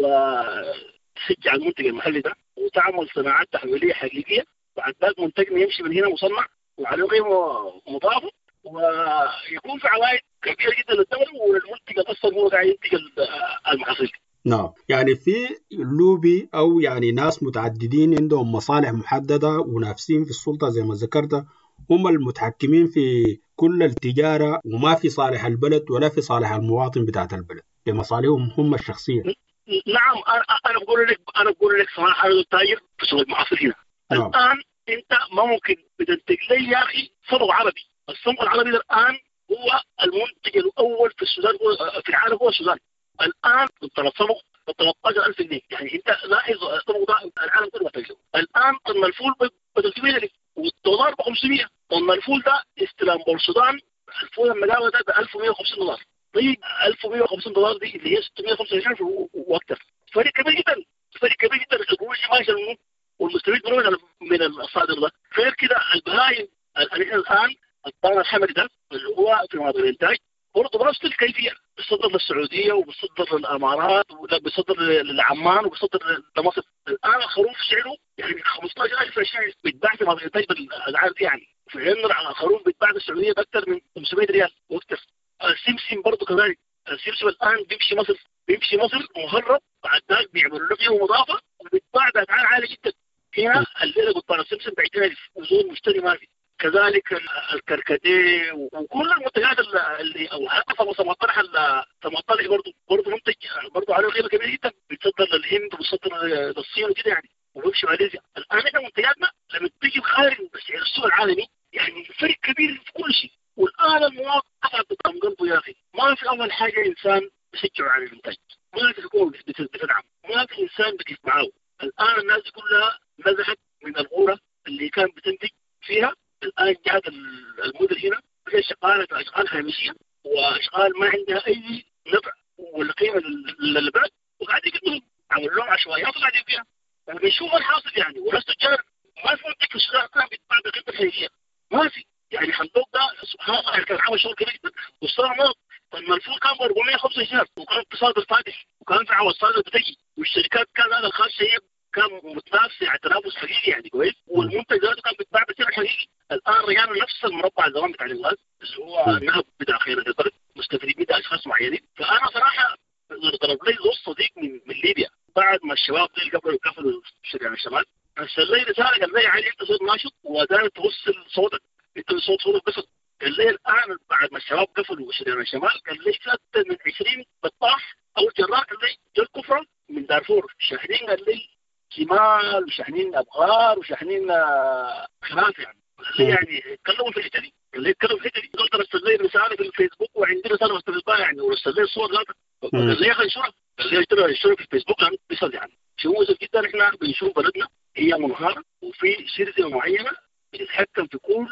وتشجع المنتج المحلي ده وتعمل صناعات تحويلية حقيقية بعد ذلك منتجنا يمشي من هنا مصنع وعليه قيمة مضافة ويكون في عوائد كبيرة جدا للدولة والمنتج أصلا هو قاعد ينتج المحاصيل. نعم يعني في لوبي أو يعني ناس متعددين عندهم مصالح محددة ونافسين في السلطة زي ما ذكرت هم المتحكمين في كل التجارة، وما في صالح البلد ولا في صالح المواطن بتاعت البلد، لمصالحهم هم الشخصية. نعم، أنا بقول لك صراحة، أنا تاجر في سوق المعاصر هنا. نعم. الآن أنت ممكن بتنتج لي يا أخي صمغ عربي. الصمغ العربي الآن هو المنتج الأول في السودان، في العالم هو السودان. الآن الصمغ ب 13,000 جنيه. يعني أنت لاحظ الصمغ ده العالم كله محتاجه. الآن طن الفول ب 300,000 والدولار ب 500. طن الفول ده استلام بالسودان، الفول المقاوة ده ب 1150 دولار. طيب 1150 دولار دي اللي هي 625 واكثر. فرق كبير جدا، فرق كبير جدا. القروش ماشي والمستفيد من الصادر ده. غير كده البهايم الان الطعام الحمري ده اللي هو في مواضيع الانتاج برضه بنفس الكيفيه، بيصدر للسعوديه وبيصدر للامارات وبيصدر لعمان وبيصدر لمصر. الان الخروف سعره يعني 15,000 ريال بيتباع في مواضيع الانتاج بالاسعار دي. يعني في عندنا الخروف بيتباع في السعوديه باكثر من 500 ريال واكثر. السمسم برضه كذلك. السمسم الان بيمشي مصر مهرب، بعد ذلك بيعملوا له فيه مضافه وبيتباع باسعار عاليه جدا. هنا الليله قطان السمسم ب 20,000 وزول مشتري ما في. كذلك الكركديه وكل المنتجات اللي او حتى طماطم برضه منتج برضه عليه قيمه كبيره جدا، بيتصدر للهند وبيتصدر للصين وكده يعني، وبيمشي ماليزيا. الان احنا منتجاتنا لما تيجي خارج بسعر السوق العالمي يعني فرق كبير في كل شيء. والان المواطن قطع قلبه يا اخي. ما في اول حاجه انسان بيشجع على الانتاج، ما في حكومه بتدعم، ما في انسان بيقف معاه. الان الناس كلها نزحت من الغوره اللي كان بتنتج فيها. الان جاءت المدن هنا هي شغاله اشغال هامشيه واشغال ما عندها اي نفع ولا قيمه للبلد، وقاعدين يقدموا عملوا لهم عشوائيات وقاعدين فيها. بنشوف الحاصل يعني. وناس تجار ما في منتج في السودان الان بيتباع بقيمه الحقيقيه، ما في. يعني حمدوك ده سبحان الله كان عامل شغل كبير جدا والصار مرض. لما الفول كان ب 405 وكان اقتصاد فاتح وكان في عوض صادر بتجي، والشركات كان هذا الخاص كان متنافس يعني تنافس حقيقي يعني كويس، والمنتج ذاته كان بيتباع بسعر حقيقي. الان رجعنا نفس المربع الزمان بتاع الغاز اللي هو النهب بتاع خير البلد مستفيدين منه اشخاص معينين. فانا صراحه ضرب لي زوج صديق من ليبيا بعد ما الشباب دي قفلوا شريان الشمال، ارسل لي رساله قال لي علي انت صوت ناشط ودائما توصل صوتك، انت صوتك بس. قال لي الان بعد ما الشباب قفلوا شريان الشمال قال لي اكثر من 20 بطاح او جرار قال لي جل كفره من دارفور شاحنين، قال لي شمال وشاحنين ابغار وشاحنين خلاف يعني تكلموا في الحته دي. اللي يتكلم في الحته دي قلت ارسل لي رساله في الفيسبوك وعندي رساله مستفزه يعني، ورسل لي الصور ذاتها. قال لي يا اخي انشرها، قال لي انشرها في الفيسبوك لانه بيصل يعني. شيء مؤسف جدا. احنا بنشوف بلدنا هي منهاره وفي شركه معينه بتتحكم في كل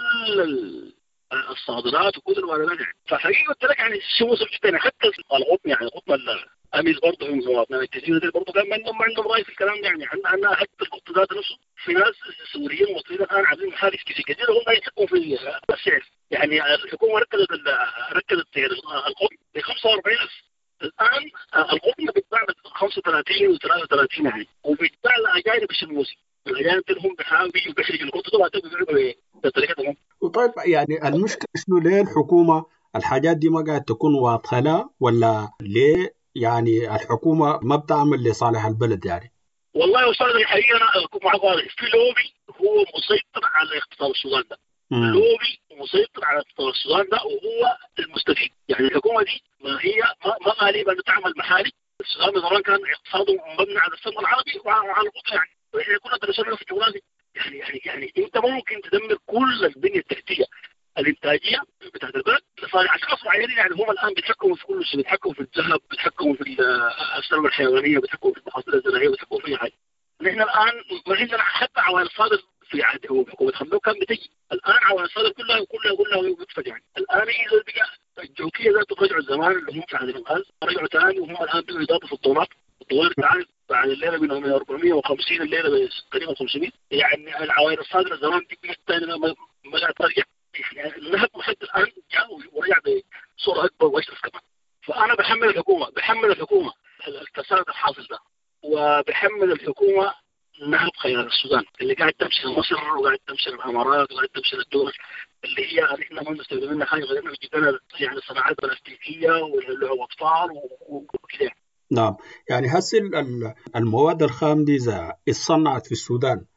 الصادرات وكل الواردات يعني. فحقيقه قلت لك يعني شيء مؤسف جدا. حتى القطن يعني قطن اميز برضه من مواطنين الجزيره دي برضه كان ما عندهم راي في الكلام ده يعني. عندنا حتى القطن ذات نفسه في ناس سوريين مصريين الان عايزين محارس كثير هم يحكموا في السعر. يعني الحكومه ركزت سعر القطن ب 45,000. الان القطن بيتباع ب 35 و33 يعني، وبيتباع لاجانب الشموسي. الاجانب هم بيحاولوا يحرجوا القطن وبعدين بيبيعوا بطريقتهم. وطيب يعني المشكله شنو؟ ليه الحكومه الحاجات دي ما قاعد تكون واضحه لها، ولا ليه يعني الحكومه ما بتعمل لصالح البلد يعني؟ والله يا استاذ الحقيقه انا اكون معك واضح، في لوبي هو مسيطر على اقتصاد السودان ده. لوبي مسيطر على اقتصاد السودان ده وهو المستفيد. يعني الحكومه دي ما هي ما غالبا ان تعمل محارب. السودان زمان كان اقتصاده مبني على السلم العربي وعلى القطن يعني، واحنا كنا درسنا في الجغرافيا يعني انت ممكن تدمر كل البنيه التحتيه الانتاجيه بتاعت البلد لصالح اشخاص معينين. يعني هم الان بيتحكموا في كل شيء، بيتحكموا في الذهب، بيتحكموا في الثروه الحيوانيه، بيتحكموا في المحاصيل الزراعيه، بيتحكموا في اي حاجه. نحن الان ما عندنا حتى عوائل الصادر في عهد حكومه حمدوك كان بتجي. الان عوائل الصادر كلها بتفضل يعني. الان اذا بقى الجوكيه ذات رجعوا الزمان اللي هم في عهد الغاز رجعوا ثاني، وهم الان بيقوا يضافوا في الطولات. الطوال تعال بعد الليله من 450 الليله تقريبا 500 يعني. العوائل الصادره زمان دي ثاني ما قاعد ترجع يعني. النهب لحد الان جاء ورجع بصوره اكبر واشرف كمان. فانا بحمل الحكومه الفساد الحاصل ده، وبحمل الحكومه نهب خيار السودان اللي قاعد تمشي مصر وقاعد تمشي الامارات وقاعد تمشي الدول اللي هي احنا ما نستفيد منها حاجه غير انه يجيب لنا يعني الصناعات البلاستيكيه واللعب اطفال وكذا. نعم، يعني هسه المواد الخام دي إذا اتصنعت في السودان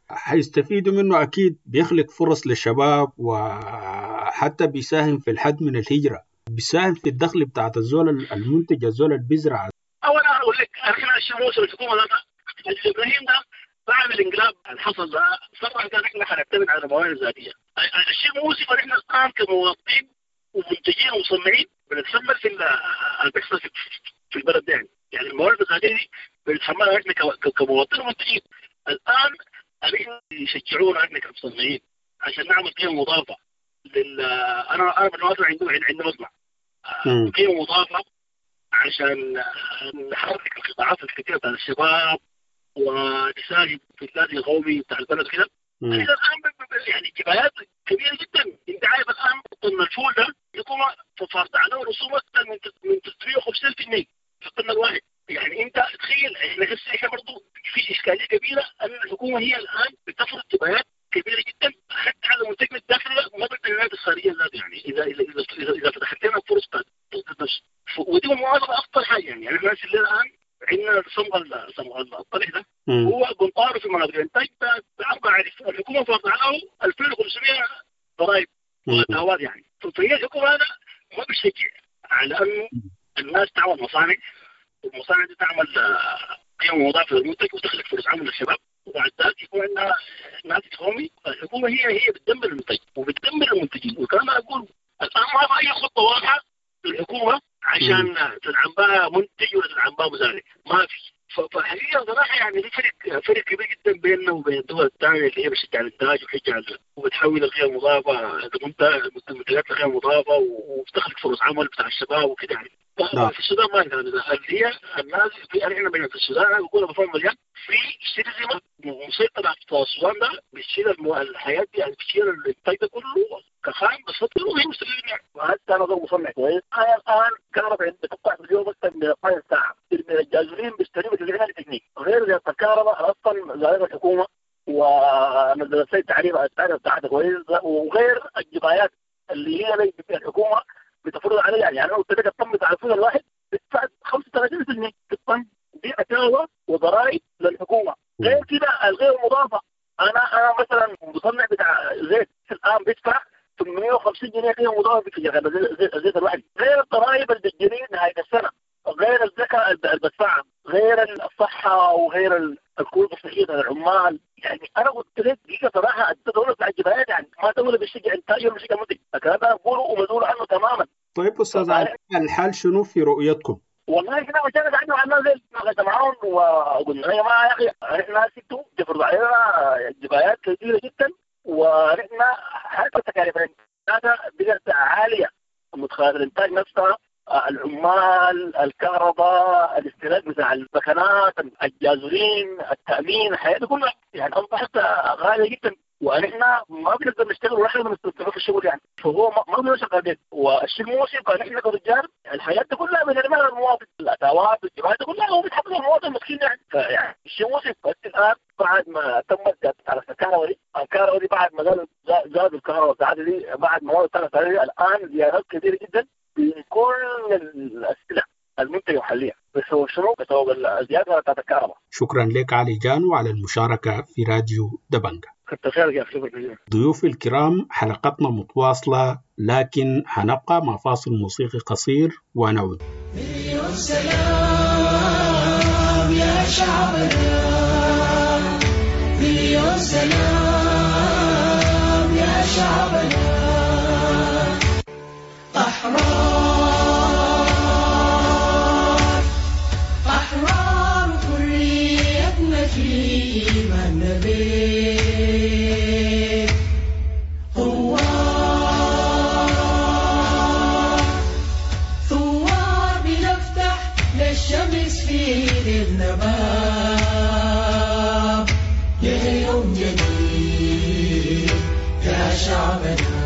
حيستفيدوا منه أكيد، بيخلق فرص للشباب وحتى بيساهم في الحد من الهجرة، بيساهم في الدخل بتاعت الزول المنتج، الزول اللي بيزرع. أولا أقول لك احنا الشموس الحكومة إبراهيم ده بعد الانقلاب اللي حصل ده صرح كان احنا حنعتمد على الموارد الذاتية. الشيء مؤسف ان احنا الآن كمواطنين ومنتجين ومصنعين بنتحمل في اللي بيحصل في البلد ده. يعني الموارد الذاتية دي بنتحملها احنا كمواطنين ومنتجين. الآن احنا يشجعونا احنا كمصنعين عشان نعمل قيمة مضافة انا بالمناسبة عندي مصنع قيمة مضافة عشان نحرك القطاعات الكثيرة بتاع الشباب ونساهم في النادي القومي بتاع البلد كده. احنا الان يعني جبايات كبيره جدا. انت عارف الان طن الفول ده يقوم فرض عليه رسوم اكثر من 350 جنيه في الطن الواحد. يعني انت تخيل احنا برضه في اشكاليه كبيره ان الحكومه هي الان بتفرض جبايات كبيره جدا حتى على منتج الداخلي ما بالبلاد الخارجيه ذات. يعني اذا فتحت لنا فرص ودي المواظبه افضل حاجه. يعني الناس اللي الان عندنا صمغ الطريق ده هو بنطاره في مناطق الانتاج بعرف الحكومه فرض عليه 2500 ضرائب وتهواد. يعني فهي الحكومه هذا ما بتشجع على انه الناس تعمل مصانع، والمصانع دي تعمل قيمه مضافه للمنتج وتخلق فرص عمل للشباب، وبعد ذلك يكون عندنا ناتج قومي. الحكومه هي بتدمر المنتج وبتدمر المنتجين. وكمان اقول الان ما في اي خطه واضحه للحكومه عشان تدعم بها منتج ولا تدعم بها مزارع، ما في. فحقيقة صراحة يعني في فرق كبير جدا بيننا وبين الدول الثانية اللي هي بتشجع الإنتاج وبتحول القيمة المضافة منتجات القيمة المضافة وبتخلق فرص عمل بتاع الشباب وكده. يعني في السودان ما عندنا اللي هي الناس احنا بين في السودان انا بقول بفهم مليان في سيستم مسيطر على السودان ده بتشيل الحياة دي، يعني بتشيل الإنتاج ده كله كخام بس كله هي مستفيدين. يعني وحتى أنا ضرب مصنع كويس. أنا الآن كهرباء بتقطع في اليوم أكثر من 12 ساعة. الجازولين بيشتري بتلقيها تكنيك غير زي الكهرباء أصلا زي الحكومة ونزل السيد تعريف بتاعتها كويس، وغير الجبايات اللي هي الحكومة بتفرض عليه. يعني أنا قلت لك الطن بتاع الفول الواحد بتدفع 35% في الطن، دي عتاوة وضرائب للحكومة. غير كده الغير مضافة. أنا مثلا مصنع بتاع زيت الآن بيدفع 850 جنيه قيمة مضافة في الزيت الواحد، غير الضرائب اللي بتجري نهاية السنة، غير الزكاة اللي بدفعها، غير الصحة وغير الكروت الصحية للعمال. يعني أنا قلت لك دقيقة صراحة الدولة بتاع الجبهات يعني ما دولة بتشجع إنتاج ولا بتشجع منتج. الكلام ده بقوله ومسؤول عنه تماما. طيب أستاذ علي، الحال شنو في رؤيتكم؟ والله احنا مشاكل عنه عنا زي ما معاهم وقلنا يا جماعة يا أخي احنا سكتوا تفرض علينا جبايات كثيرة جدا، ونحن حتى تكاليف الإنتاج بقت عالية. مدخلات الإنتاج نفسها، العمال، الكهرباء، الاستهلاك بتاع البكنات، الجازولين، التأمين، الحياة دي كلها يعني أصبحت غالية جدا. ونحن ما بنقدر نشتغل ونحن بنستمر في الشغل. يعني فهو ما بنقدر نشتغل بيت. والشيء الموسم نحن كرجال الحياة دي كلها بنرميها للمواطن، الأدوات والجبهات دي كلها هو بيتحمل المواطن المسكين. يعني الشيء الموسم بس الآن بعد ما تمت على الكهرباء دي بعد ما زادوا الكهرباء بتاعتها دي بعد ما وصلت عليها الآن زيادات كثيرة جدا بكل الأسئلة المنتجة محلية بسبب شنو؟ بسبب الزيادة بتاعت الكهرباء. شكرا لك علي جانو على المشاركة في راديو دبنجة. كنت خير يا أخي. ضيوفي الكرام، حلقتنا متواصلة لكن حنبقى مع فاصل موسيقي قصير ونعود. مليون سلام يا شعبنا، مليون سلام يا شعبنا، أحرار حريتنا في إيماننا بيه، ثوار بنفتح للشمس في ليلنا باب ليوم جديد يا شعبنا.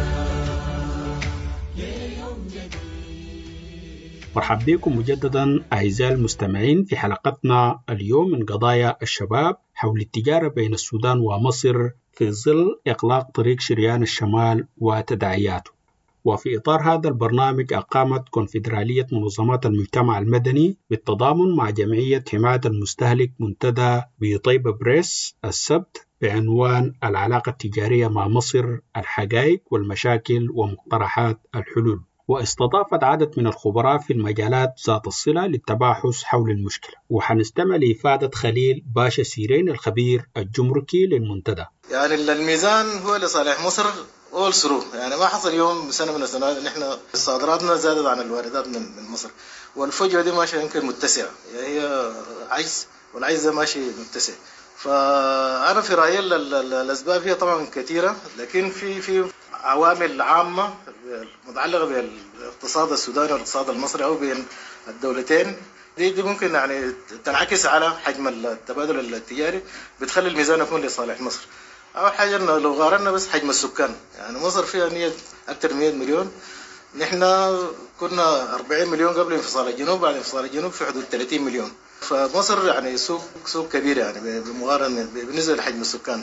مرحبا بكم مجددا أعزائي المستمعين في حلقتنا اليوم من قضايا الشباب حول التجارة بين السودان ومصر في ظل إغلاق طريق شريان الشمال وتداعياته. وفي إطار هذا البرنامج أقامت كونفدرالية منظمات المجتمع المدني بالتضامن مع جمعية حماية المستهلك منتدى بطيبة بريس السبت بعنوان العلاقة التجارية مع مصر، الحقائق والمشاكل ومقترحات الحلول، واستضافت عدد من الخبراء في المجالات ذات الصلة للتباحث حول المشكلة. وحنستمع لإفادة خليل باشا سيرين الخبير الجمركي للمنتدى. يعني الميزان هو لصالح مصر أول سرو، يعني ما حصل يوم سنة من السنوات إن إحنا صادراتنا زادت عن الواردات من مصر، والفجوة دي ماشية يمكن متسعة، يعني هي عجز والعجز ده ماشي متسع. فأنا في رأيي الأسباب هي طبعا كثيرة، لكن في عوامل عامة متعلقة بالاقتصاد السوداني والاقتصاد المصري أو بين الدولتين، دي ممكن يعني تنعكس على حجم التبادل التجاري، بتخلي الميزان يكون لصالح مصر. أول حاجة إنه لو قارنا بس حجم السكان، يعني مصر فيها أكثر من 100 مليون، نحن كنا 40 مليون قبل انفصال الجنوب، بعد انفصال الجنوب في حدود 30 مليون. فمصر يعني سوق كبير يعني بمقارنة بالنسبة لحجم السكان.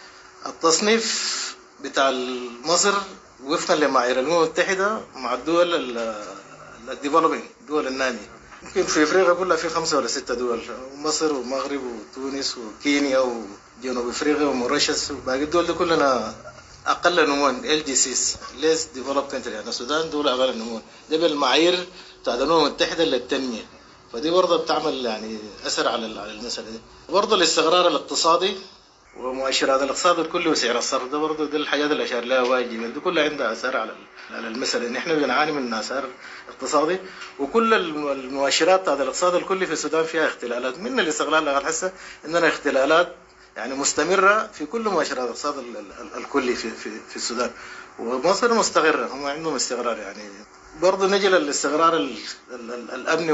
التصنيف بتاع مصر وفقا لمعايير الأمم المتحدة مع الدول الديفلوبينج، الدول النامية، يمكن في افريقيا كلها في 5 ولا 6 دول، مصر والمغرب وتونس وكينيا وجنوب افريقيا وموريشيوس، وباقي الدول دي كلنا اقل نموا LDCs less developed country، يعني السودان دولة اقل نموا، ده بالمعايير بتاعت الامم المتحدة للتنمية. فدي برضه بتعمل يعني اثر على المسألة دي. برضه الاستقرار الاقتصادي ومؤشرات الاقتصاد الكلي وسعر الصرف، ده برضه دي الحاجات اللي اشار لها واجب، دي كلها عندها اثار على المسألة. نحن بنعاني من اثار اقتصادي، وكل المؤشرات بتاعت الاقتصاد الكلي في السودان فيها اختلالات، من الاستغلال لغايه هسه عندنا اختلالات يعني مستمرة في كل مؤشرات الاقتصاد الكلي في السودان. ومصر مستقرة، هم عندهم استقرار. يعني برضه نجي للاستقرار الأمني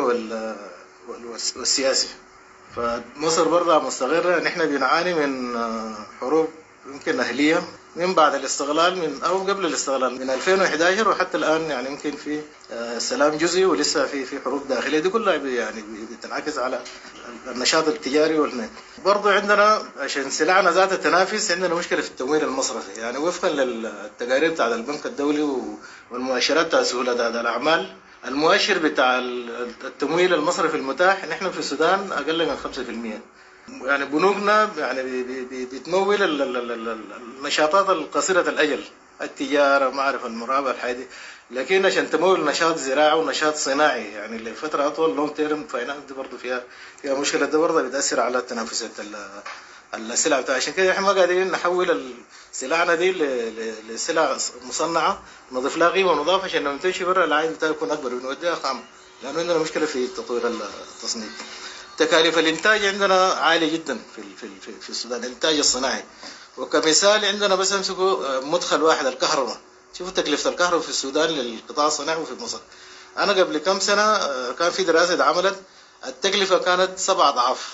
والسياسي، فمصر برضه مستقرة. نحن بنعاني من حروب يمكن أهلية من بعد الاستقلال، من أو قبل الاستقلال من 2011 وحتى الآن، يعني يمكن في سلام جزئي ولسه في حروب داخلية، دي كلها يعني بتنعكس على النشاط التجاري والنهي. برضو عندنا عشان سلعنا ذات التنافس عندنا مشكلة في التمويل المصرفي، يعني وفقا للتقارير بتاع البنك الدولي والمؤشرات بتاع سهولة الأعمال، المؤشر بتاع التمويل المصرفي المتاح نحن في السودان أقل من 5%. يعني بنوكنا يعني بتمول النشاطات القصيرة الأجل، التجارة، معرفة المرابحة، الحاجة، لكن عشان تمول نشاط زراعي ونشاط صناعي يعني لفترة أطول لونج تيرم فاينانس، دي برضه فيها مشكلة، ده برضه بتأثر على تنافسية السلع بتاعها. عشان كده احنا ما قاعدين نحول سلعنا دي لسلع مصنعة نضيف لها قيمة مضافة عشان لما تمشي برا العائد بتاعها يكون أكبر، بنوديها خام، لأنه عندنا مشكلة في تطوير التصنيع. تكاليف الإنتاج عندنا عالية جدا في السودان، الإنتاج الصناعي. وكمثال عندنا بس امسكوا مدخل واحد الكهرباء، شوفوا تكلفة الكهرباء في السودان للقطاع الصناعي وفي مصر. أنا قبل كم سنة كان في دراسة عملت التكلفة كانت 7 أضعاف،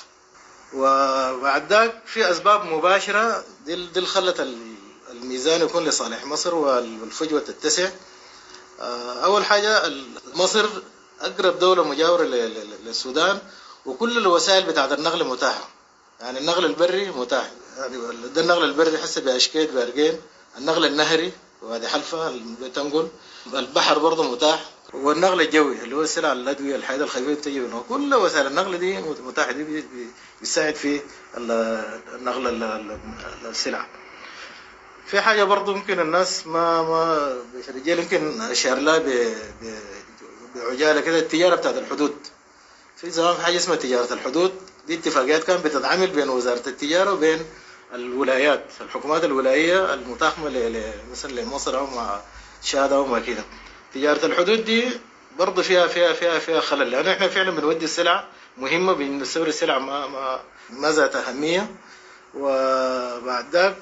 وبعد ذاك في أسباب مباشرة دي خلت الميزان يكون لصالح مصر والفجوة تتسع. أول حاجة مصر أقرب دولة مجاورة للسودان، وكل الوسائل بتاعت النقل متاحة، يعني النقل البري متاح، يعني ده النقل البري حسب بأشكيت بأرجين، النقل النهري وهذه حلفة بتنقل، البحر برضه متاح، والنقل الجوي اللي هو السلع الأدوية الحاجات الخفيفة تجي منه، كل وسائل النقل دي متاحة، دي بيساعد في النقل السلع. في حاجة برضه ممكن الناس ما رجال يمكن أشار لها بعجالة كده، التجارة بتاعت الحدود. في زمان في حاجة اسمها تجارة الحدود، دي اتفاقيات كان بتتعامل بين وزارة التجارة وبين الولايات، الحكومات الولاية المتاخمة مثلا لمصر أو مع شاد أو ما كده. تجارة الحدود دي برضه فيها خلل، لأنه إحنا فعلا بنودي السلع مهمة، بنستورد السلع ما ذات أهمية. وبعد ذاك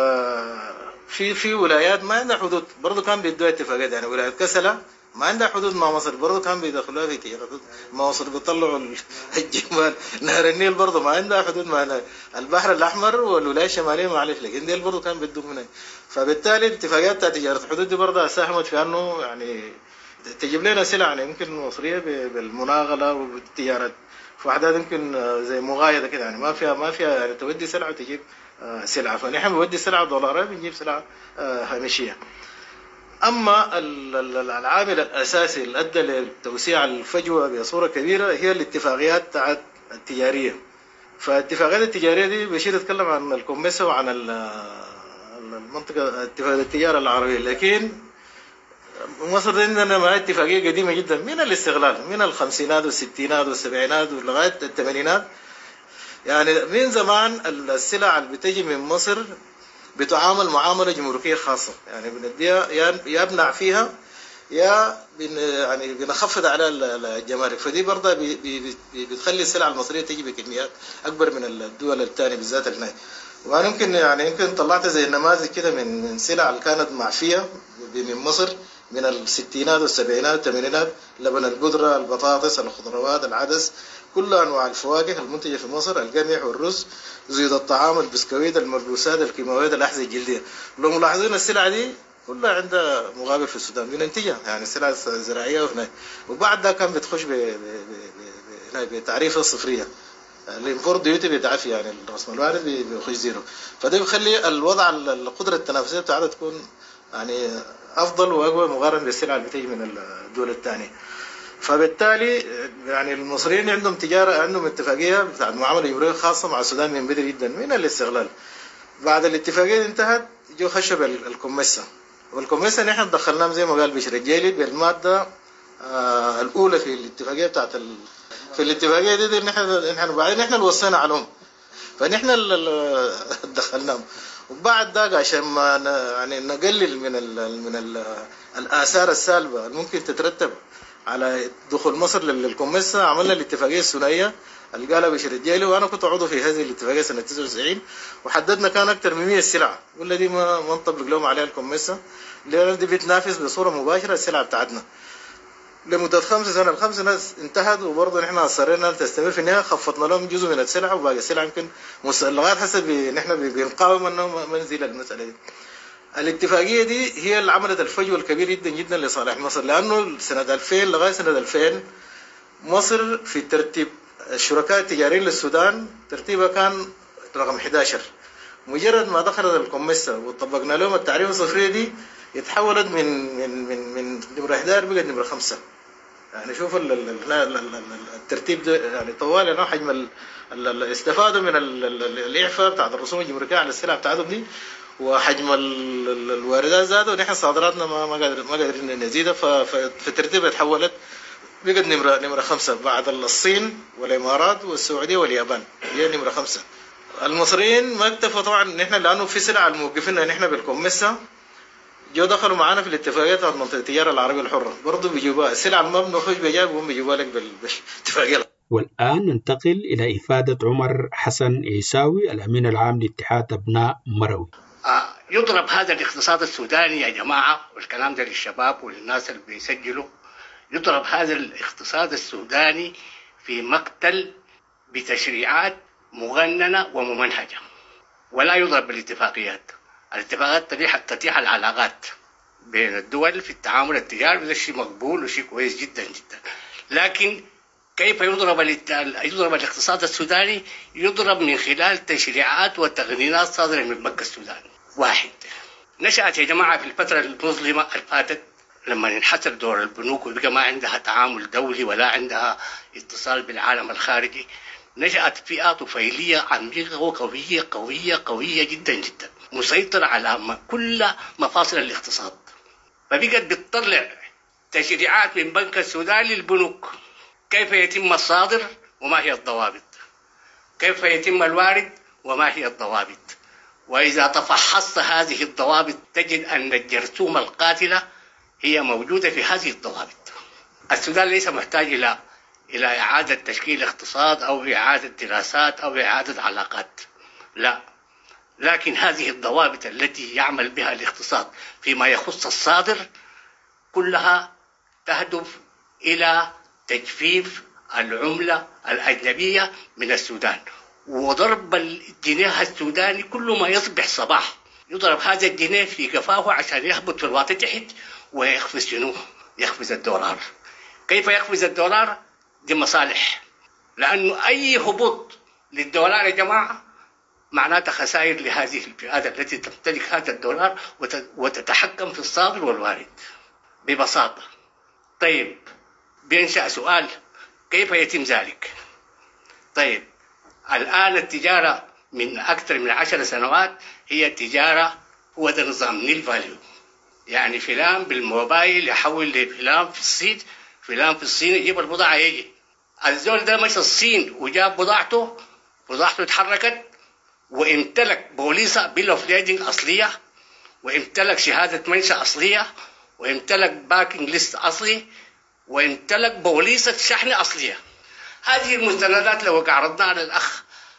في ولايات ما عندها حدود برضه كان بيدوها اتفاقيات، يعني ولاية كسلة ما عندها حدود مع مصر برضه كان بيدخلوها في تجارة حدود مع مصر، بيطلعوا الجمال. نهر النيل برضه ما عندها حدود مع البحر الأحمر والولاية الشمالية معلش، لكن ديل برضه كان بيدوه هنا. فبالتالي الاتفاقيات بتاعت تجارة الحدود دي برضه ساهمت في أنه يعني تجيب لنا سلع يعني يمكن مصرية بالمناغلة وبالتجارة في وحدات يمكن زي مغايرة كده، يعني ما فيها يعني تودي سلعة وتجيب سلعة. فنحن بنودي سلعة دولارات بنجيب سلعة هامشية. أما العامل الأساسي اللي أدى لتوسيع الفجوة بصورة كبيرة هي الاتفاقيات التجارية. فالاتفاقيات التجارية دي بشير تتكلم عن الكوميسا وعن المنطقة اتفاقية التجارة العربية، لكن مصر عندنا ما اتفاقية قديمة جدا من الاستغلال، من الخمسينات والستينات والسبعينات ولغاية الثمانينات. يعني من زمان السلع اللي بتجي من مصر بتعامل معاملة جمركية خاصة، يعني بنديها يا بنع فيها يا يعني بنخفض على الجمارك. فدي برضه بتخلي السلع المصرية تجي بكميات أكبر من الدول الثانية بالذات هنا. وأنا يمكن طلعت زي النماذج كده من سلع اللي كانت معفية من مصر من الستينات والسبعينات والثمانينات: لبن البودرة، البطاطس، الخضروات، العدس، كل أنواع الفواكه المنتجة في مصر، القمح والرز، زيوت الطعام، البسكويت، الملبوسات، الكيماويات، الأحذية الجلدية. لو ملاحظين السلع دي كلها عندها مقابل في السودان بننتجها، يعني السلع الزراعية وهناك. وبعد ده كان بتخش بتعريفة صفرية، الانفورد ديوتي بيتعافي، يعني الرسم الوارد بيخش زيرو. فده بيخلي الوضع القدرة التنافسية بتاعتها تكون يعني أفضل وأقوى مقارنة بالسلع اللي بتيجي من الدول الثانية. فبالتالي يعني المصريين عندهم تجارة، عندهم اتفاقية بتاعت معاملة جمركية خاصة مع السودان من بدري جدا من الاستغلال. بعد الاتفاقية انتهت جو خشب الكوميسا، والكوميسا نحن دخلناهم زي ما قال بشر الجيلي بالمادة الأولى في الاتفاقية بتاعت في الاتفاقية دي نحن بعدين نحن اللي وصينا عليهم، فنحن اللي دخلناهم. وبعد ده عشان ما يعني نقلل من الآثار السالبة الممكن تترتب على دخول مصر للكوميسا، عملنا الاتفاقية الثنائية اللي قالها بشر الجيلي، وانا كنت عضو في هذه الاتفاقية سنة 99، وحددنا كان اكثر من 100 سلعة والذي ما نطبق لهم عليها الكوميسا، لان دي بتنافس بصورة مباشرة السلعة بتاعتنا لمدة 5 سنة. ال5 سنين انتهت وبرضه نحن اصرينا ان تستمر. في النهاية خفضنا لهم جزء من السلع وباقي السلع يمكن لغاية حسب نحن بنقاوم انه منزل المسألة دي. الاتفاقية دي هي اللي عملت الفجوة الكبير جدا جدا لصالح مصر، لأنه سنة 2000 لغاية سنة 2000 مصر في ترتيب الشركاء التجاريين للسودان ترتيبها كان رقم 11. مجرد ما دخلت الكوميسا وطبقنا لهم التعريفة الصفرية دي اتحولت من نمرة 11 بقت نمرة 5. يعني شوف الترتيب ده يعني طوال يعني حجم استفادوا من الإعفاء بتاعت الرسوم الجمركية على السلع بتاعتهم دي، وحجم الواردات زادوا، ونحن صادراتنا ما قادرين نزيدها. ففي الترتيب اتحولت بقت نمرة 5 بعد الصين والإمارات والسعودية واليابان، هي نمرة 5. المصريين ما اكتفوا طبعا نحن، لأنه في سلع الموقفين نحن بالكوميسا جو دخلوا معانا في الاتفاقيات بتاعت منطقة التجارة العربية الحرة، برضه بيجيبوها السلع ما بنخش بجاب وهم بيجيبوها لك بالاتفاقية. والآن ننتقل إلى إفادة عمر حسن عيساوي الأمين العام لاتحاد أبناء مروي. يضرب هذا الاقتصاد السوداني يا جماعة، والكلام ده للشباب وللناس اللي بيسجلوا، يضرب هذا الاقتصاد السوداني في مقتل بتشريعات مغننة وممنهجة، ولا يضرب بالاتفاقيات. الاتفاقات تتيح العلاقات بين الدول في التعامل التجاري، وده شيء مقبول وشيء كويس جدا جدا. لكن كيف يضرب الاقتصاد السوداني؟ يضرب من خلال تشريعات وتقنينات صادرة من بنك السودان. واحد، نشأت يا جماعة في الفترة المظلمة الفاتت لما انحسر دور البنوك وبقى ما عندها تعامل دولي ولا عندها اتصال بالعالم الخارجي، نشأت فئة طفيلية عميقة وقوية قوية قوية جدا جدا، مسيطرة على كل مفاصل الاقتصاد. فبقت بتطلع تشريعات من بنك السودان للبنوك، كيف يتم الصادر وما هي الضوابط، كيف يتم الوارد وما هي الضوابط. وإذا تفحصت هذه الضوابط تجد أن الجرثومة القاتلة هي موجودة في هذه الضوابط. السودان ليس محتاج إلى إعادة تشكيل اقتصاد أو إعادة دراسات أو إعادة علاقات، لا، لكن هذه الضوابط التي يعمل بها الاقتصاد فيما يخص الصادر كلها تهدف إلى تجفيف العملة الأجنبية من السودان وضرب الجنيه السوداني. كل ما يصبح صباح يضرب هذا الجنيه في قفاه عشان يهبط في الواطي تحت ويخفز شنو؟ يخفز الدولار. كيف يخفز الدولار؟ دي مصالح، لأنه أي هبوط للدولار يا جماعة معناتها خسائر لهذه الفئات التي تمتلك هذا الدولار وتتحكم في الصادر والوارد ببساطة. طيب بينشأ سؤال، كيف يتم ذلك؟ طيب الآن التجارة من أكثر من 10 سنوات هي التجارة، هو ده نظام نيل فاليو، يعني فلان بالموبايل يحول لفلان في الصين، فلان في الصين يجيب البضاعة يجي. الزول ده مشى الصين وجاب بضاعته اتحركت وامتلك بوليصة بيل اوف ليدنج أصلية، وامتلك شهادة منشأ أصلية، وامتلك باكينج ليست أصلي، وامتلك بوليصة شحن أصلية. هذه المستندات لو عرضناها للأخ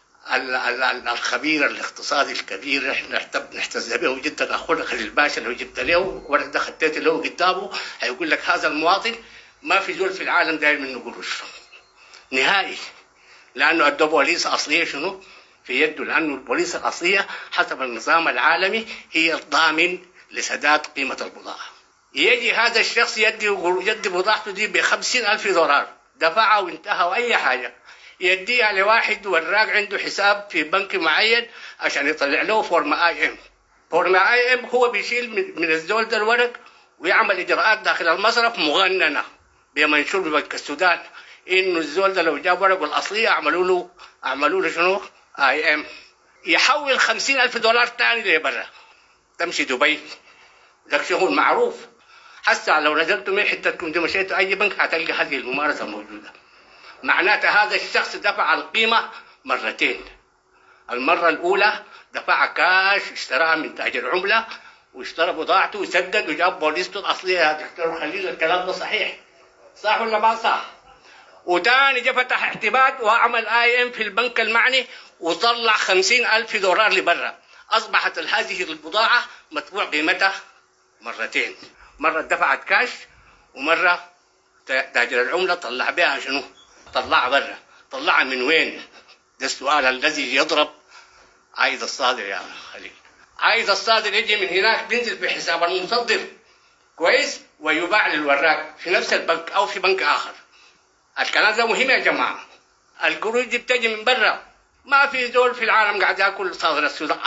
الخبير الاقتصادي الكبير نحتز به جدا، أخونا خليل باشا، لو جبت له ورد ده خطيت له قدامه هيقول لك هذا المواطن ما في زول في العالم داير منه قروش نهائي، لأنه أدى بوليصة أصلية شنو في يده، لأنه البوليصة الأصلية حسب النظام العالمي هي الضامن لسداد قيمة البضاعة. يجي هذا الشخص يدي بضاعته دي $50,000 دفعها وانتهى وأي حاجة، يديها لواحد وراق عنده حساب في بنك معين عشان يطلع له فورم IM. فورم IM هو بيشيل من الزول ده الورق ويعمل إجراءات داخل المصرف مغننة بمنشور ببنك السودان إنه الزول ده لو جاب ورقه الأصلية عملوا له شنو IM. يحول $50,000 تاني لبرا، تمشي دبي، ذاك شغل معروف. حتى لو نزلتوا من حتتكم دي مشيتوا أي بنك هتلقى هذه الممارسة موجودة. معناتها هذا الشخص دفع القيمة مرتين، المرة الأولى دفع كاش اشتراها من تاجر عملة واشترى بضاعته وسدد وجاب بوليسته الأصلية. يا دكتور خليل الكلام ده صحيح صح ولا ما صح؟ وتاني جا فتح احتباط وعمل IM في البنك المعني وطلع $50,000 لبرا. أصبحت هذه البضاعة مدفوع قيمتها مرتين، مرة دفعت كاش ومرة تاجر العملة طلع بها شنو؟ طلعها برا. طلعها من وين؟ ده السؤال الذي يضرب عايز الصادر يا خليل. عايز الصادر يجي من هناك بينزل في حساب المصدر كويس ويباع للوراق في نفس البنك أو في بنك آخر. الكلام ده مهم يا جماعة. القروش دي بتجي من برا، ما في زول في العالم قاعد ياكل صادر السودان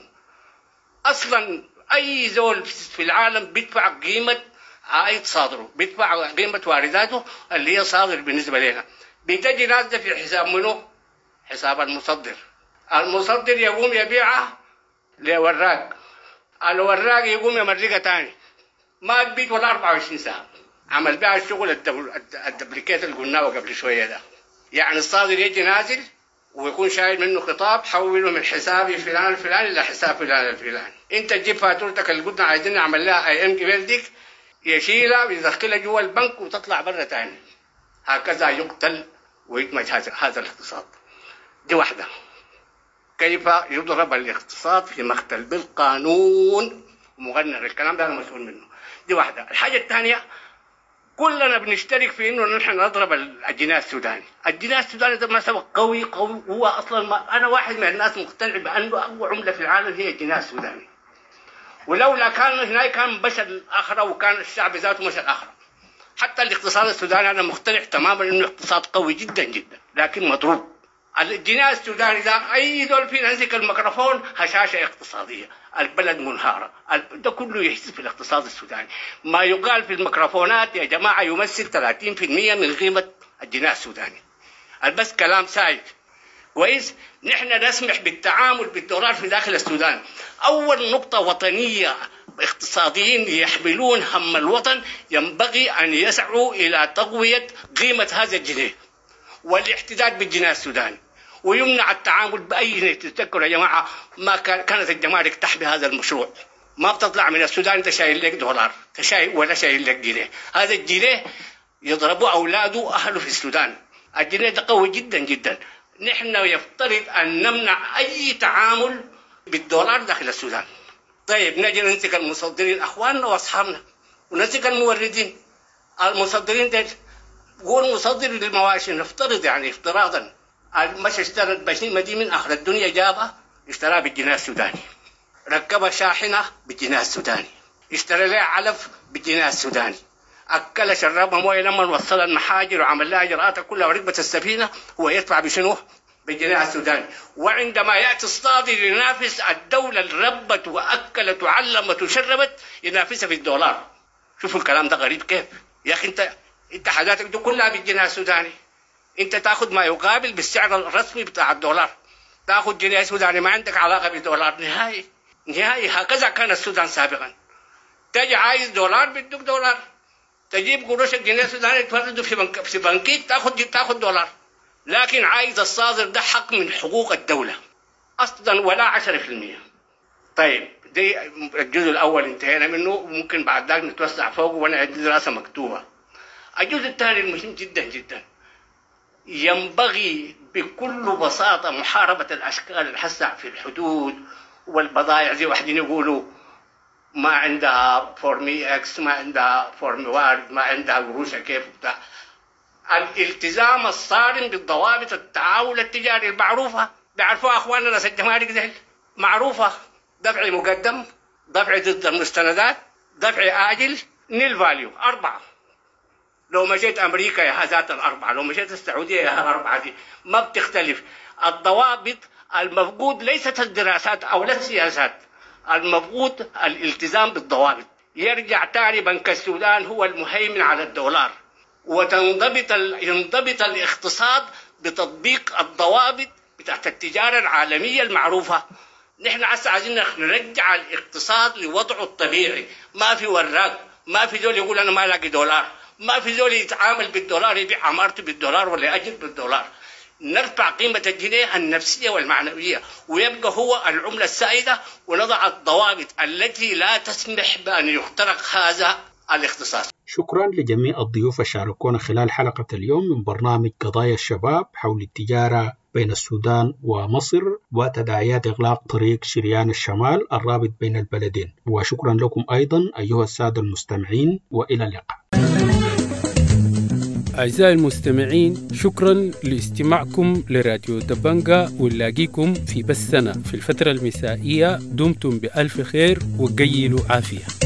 أصلا. أي زول في العالم بيدفع قيمة عائد صادره، بيدفع قيمة وارداته اللي هي صادر بالنسبة لنا. بتجي نازلة في حساب منه؟ حساب المصدر. المصدر يقوم يبيعها لوراق، الوراق يقوم يمرقها تاني، ما تبيت ولا 24 ساعة. عمل بها الشغل الدبليكيت اللي قلناه قبل شوية ده. يعني الصادر يجي نازل ويكون شايل منه خطاب حوله من حساب فلان الفلاني إلى حساب فلان الفلاني. انت تجيب فاتورتك اللي قلنا عايزين نعمل لها IM قبل ديك، يشيلها ويدخلها جوا البنك وتطلع برا تاني. هكذا يقتل ويدمج هذا الاقتصاد. دي واحدة. كيف يضرب الاقتصاد في مقتل بالقانون مغنر، الكلام ده أنا مسؤول منه. دي واحدة. الحاجة الثانية، كلنا بنشترك في إنه نحن نضرب الجنيه السوداني. الجنيه السوداني ده مسبب قوي، هو أصلا أنا واحد من الناس مقتنع بأنه أقوى عملة في العالم هي الجنيه السوداني. ولولا كان هناك كان بشر آخر وكان الشعب ذاته مشى آخر. حتى الاقتصاد السوداني أنا مقتنع تماما إنه اقتصاد قوي جدا جدا، لكن مضروب. الجنيه السوداني ده أي دول فينا يمسك الميكروفون هشاشة اقتصادية، البلد منهارة، ده كله يحس في الاقتصاد السوداني. ما يقال في الميكروفونات يا جماعة يمثل 30% من قيمة الجنيه السوداني. بس كلام سايق كويس. نحن نسمح بالتعامل بالدولار في داخل السودان. أول نقطة وطنية، اقتصاديين يحملون هم الوطن ينبغي أن يسعوا إلى تقوية قيمة هذا الجنيه والاحتداد بالجنيه السوداني، ويمنع التعامل بأي جنيه. تذكروا يا جماعة ما كانت الجمارك تحمي هذا المشروع، ما بتطلع من السودان انت شايل لك دولار ولا شايل لك جنيه. هذا الجنيه يضربوا أولاده أهله في السودان. الجنيه ده قوي جدا جدا. نحن يفترض أن نمنع أي تعامل بالدولار داخل السودان. طيب نجي نمسك المصدرين أخواننا وأصحابنا ونمسك الموردين. المصدرين ده قول مصدر للمواشي، نفترض يعني افتراضا مش اشترى البشيمة دي من آخر الدنيا، جابها اشتراها بالجنيه السوداني، ركبها شاحنة بالجنيه السوداني، اشترى لها علف بالجنيه السوداني، أكل شربها مويه لما وصل المحاجر وعمل لها إجراءاتها كلها وركبت السفينة، هو يدفع بشنو؟ بالجنيه السوداني. وعندما يأتي الصادر ينافس الدولة اللي ربت وأكلت وعلمت وشربت ينافسها في الدولار. شوفوا الكلام ده غريب كيف يا أخي. أنت حاجاتك دي كلها بالجنيه السوداني، أنت تأخذ ما يقابل بالسعر الرسمي بتاع الدولار، تأخذ جنيه سوداني ما عندك علاقة بالدولار نهائي. هكذا كان السودان سابقا. تجي عايز دولار بدك دولار، تجيب قروش الجنيه السوداني تفرده في بنكيك تاخذ دولار. لكن عايز الصادر ده حق من حقوق الدولة أصلا ولا 10%. طيب دي الجزء الأول انتهينا منه، ممكن بعد ذلك نتوسع فوقه وأنا عندي دراسة مكتوبة. الجزء الثاني المهم جدا جدا، ينبغي بكل بساطة محاربة الأشكال الحسع في الحدود والبضائع. زي واحدين يقولوا ما عندها فورمي اكس، ما عندها فورمي وارد، ما عندها قروشة كيف بتاع. الالتزام الصارم بالضوابط التعامل التجاري المعروفة، بيعرفوها اخواننا ناس الجمارك زي معروفة، دفع مقدم، دفع ضد المستندات، دفع آجل، نيل فاليو 4. لو مشيت أمريكا يا ذات 4، لو مشيت السعودية يا 4، دي ما بتختلف. الضوابط المفقود ليست الدراسات أو لا السياسات، المفقود الالتزام بالضوابط. يرجع تاني بنك السودان هو المهيمن على الدولار، ينضبط الاقتصاد بتطبيق الضوابط بتاعت التجارة العالمية المعروفة. نحن عايزين نرجع الاقتصاد لوضعه الطبيعي، ما في وراق، ما في زول يقول أنا ما لاقي دولار، ما في زول يتعامل بالدولار يبيع عمارته بالدولار ولا يأجر بالدولار. نرفع قيمة الجنيه النفسية والمعنوية ويبقى هو العملة السائدة، ونضع الضوابط التي لا تسمح بأن يخترق هذا الاقتصاد. شكرا لجميع الضيوف شاركونا خلال حلقة اليوم من برنامج قضايا الشباب حول التجارة بين السودان ومصر وتداعيات إغلاق طريق شريان الشمال الرابط بين البلدين. وشكرا لكم أيضا أيها السادة المستمعين، وإلى اللقاء. أعزائي المستمعين، شكرا لاستماعكم لراديو دبنجة، ونلاقيكم في بثنا في الفترة المسائية. دمتم بألف خير وقيلوا عافية.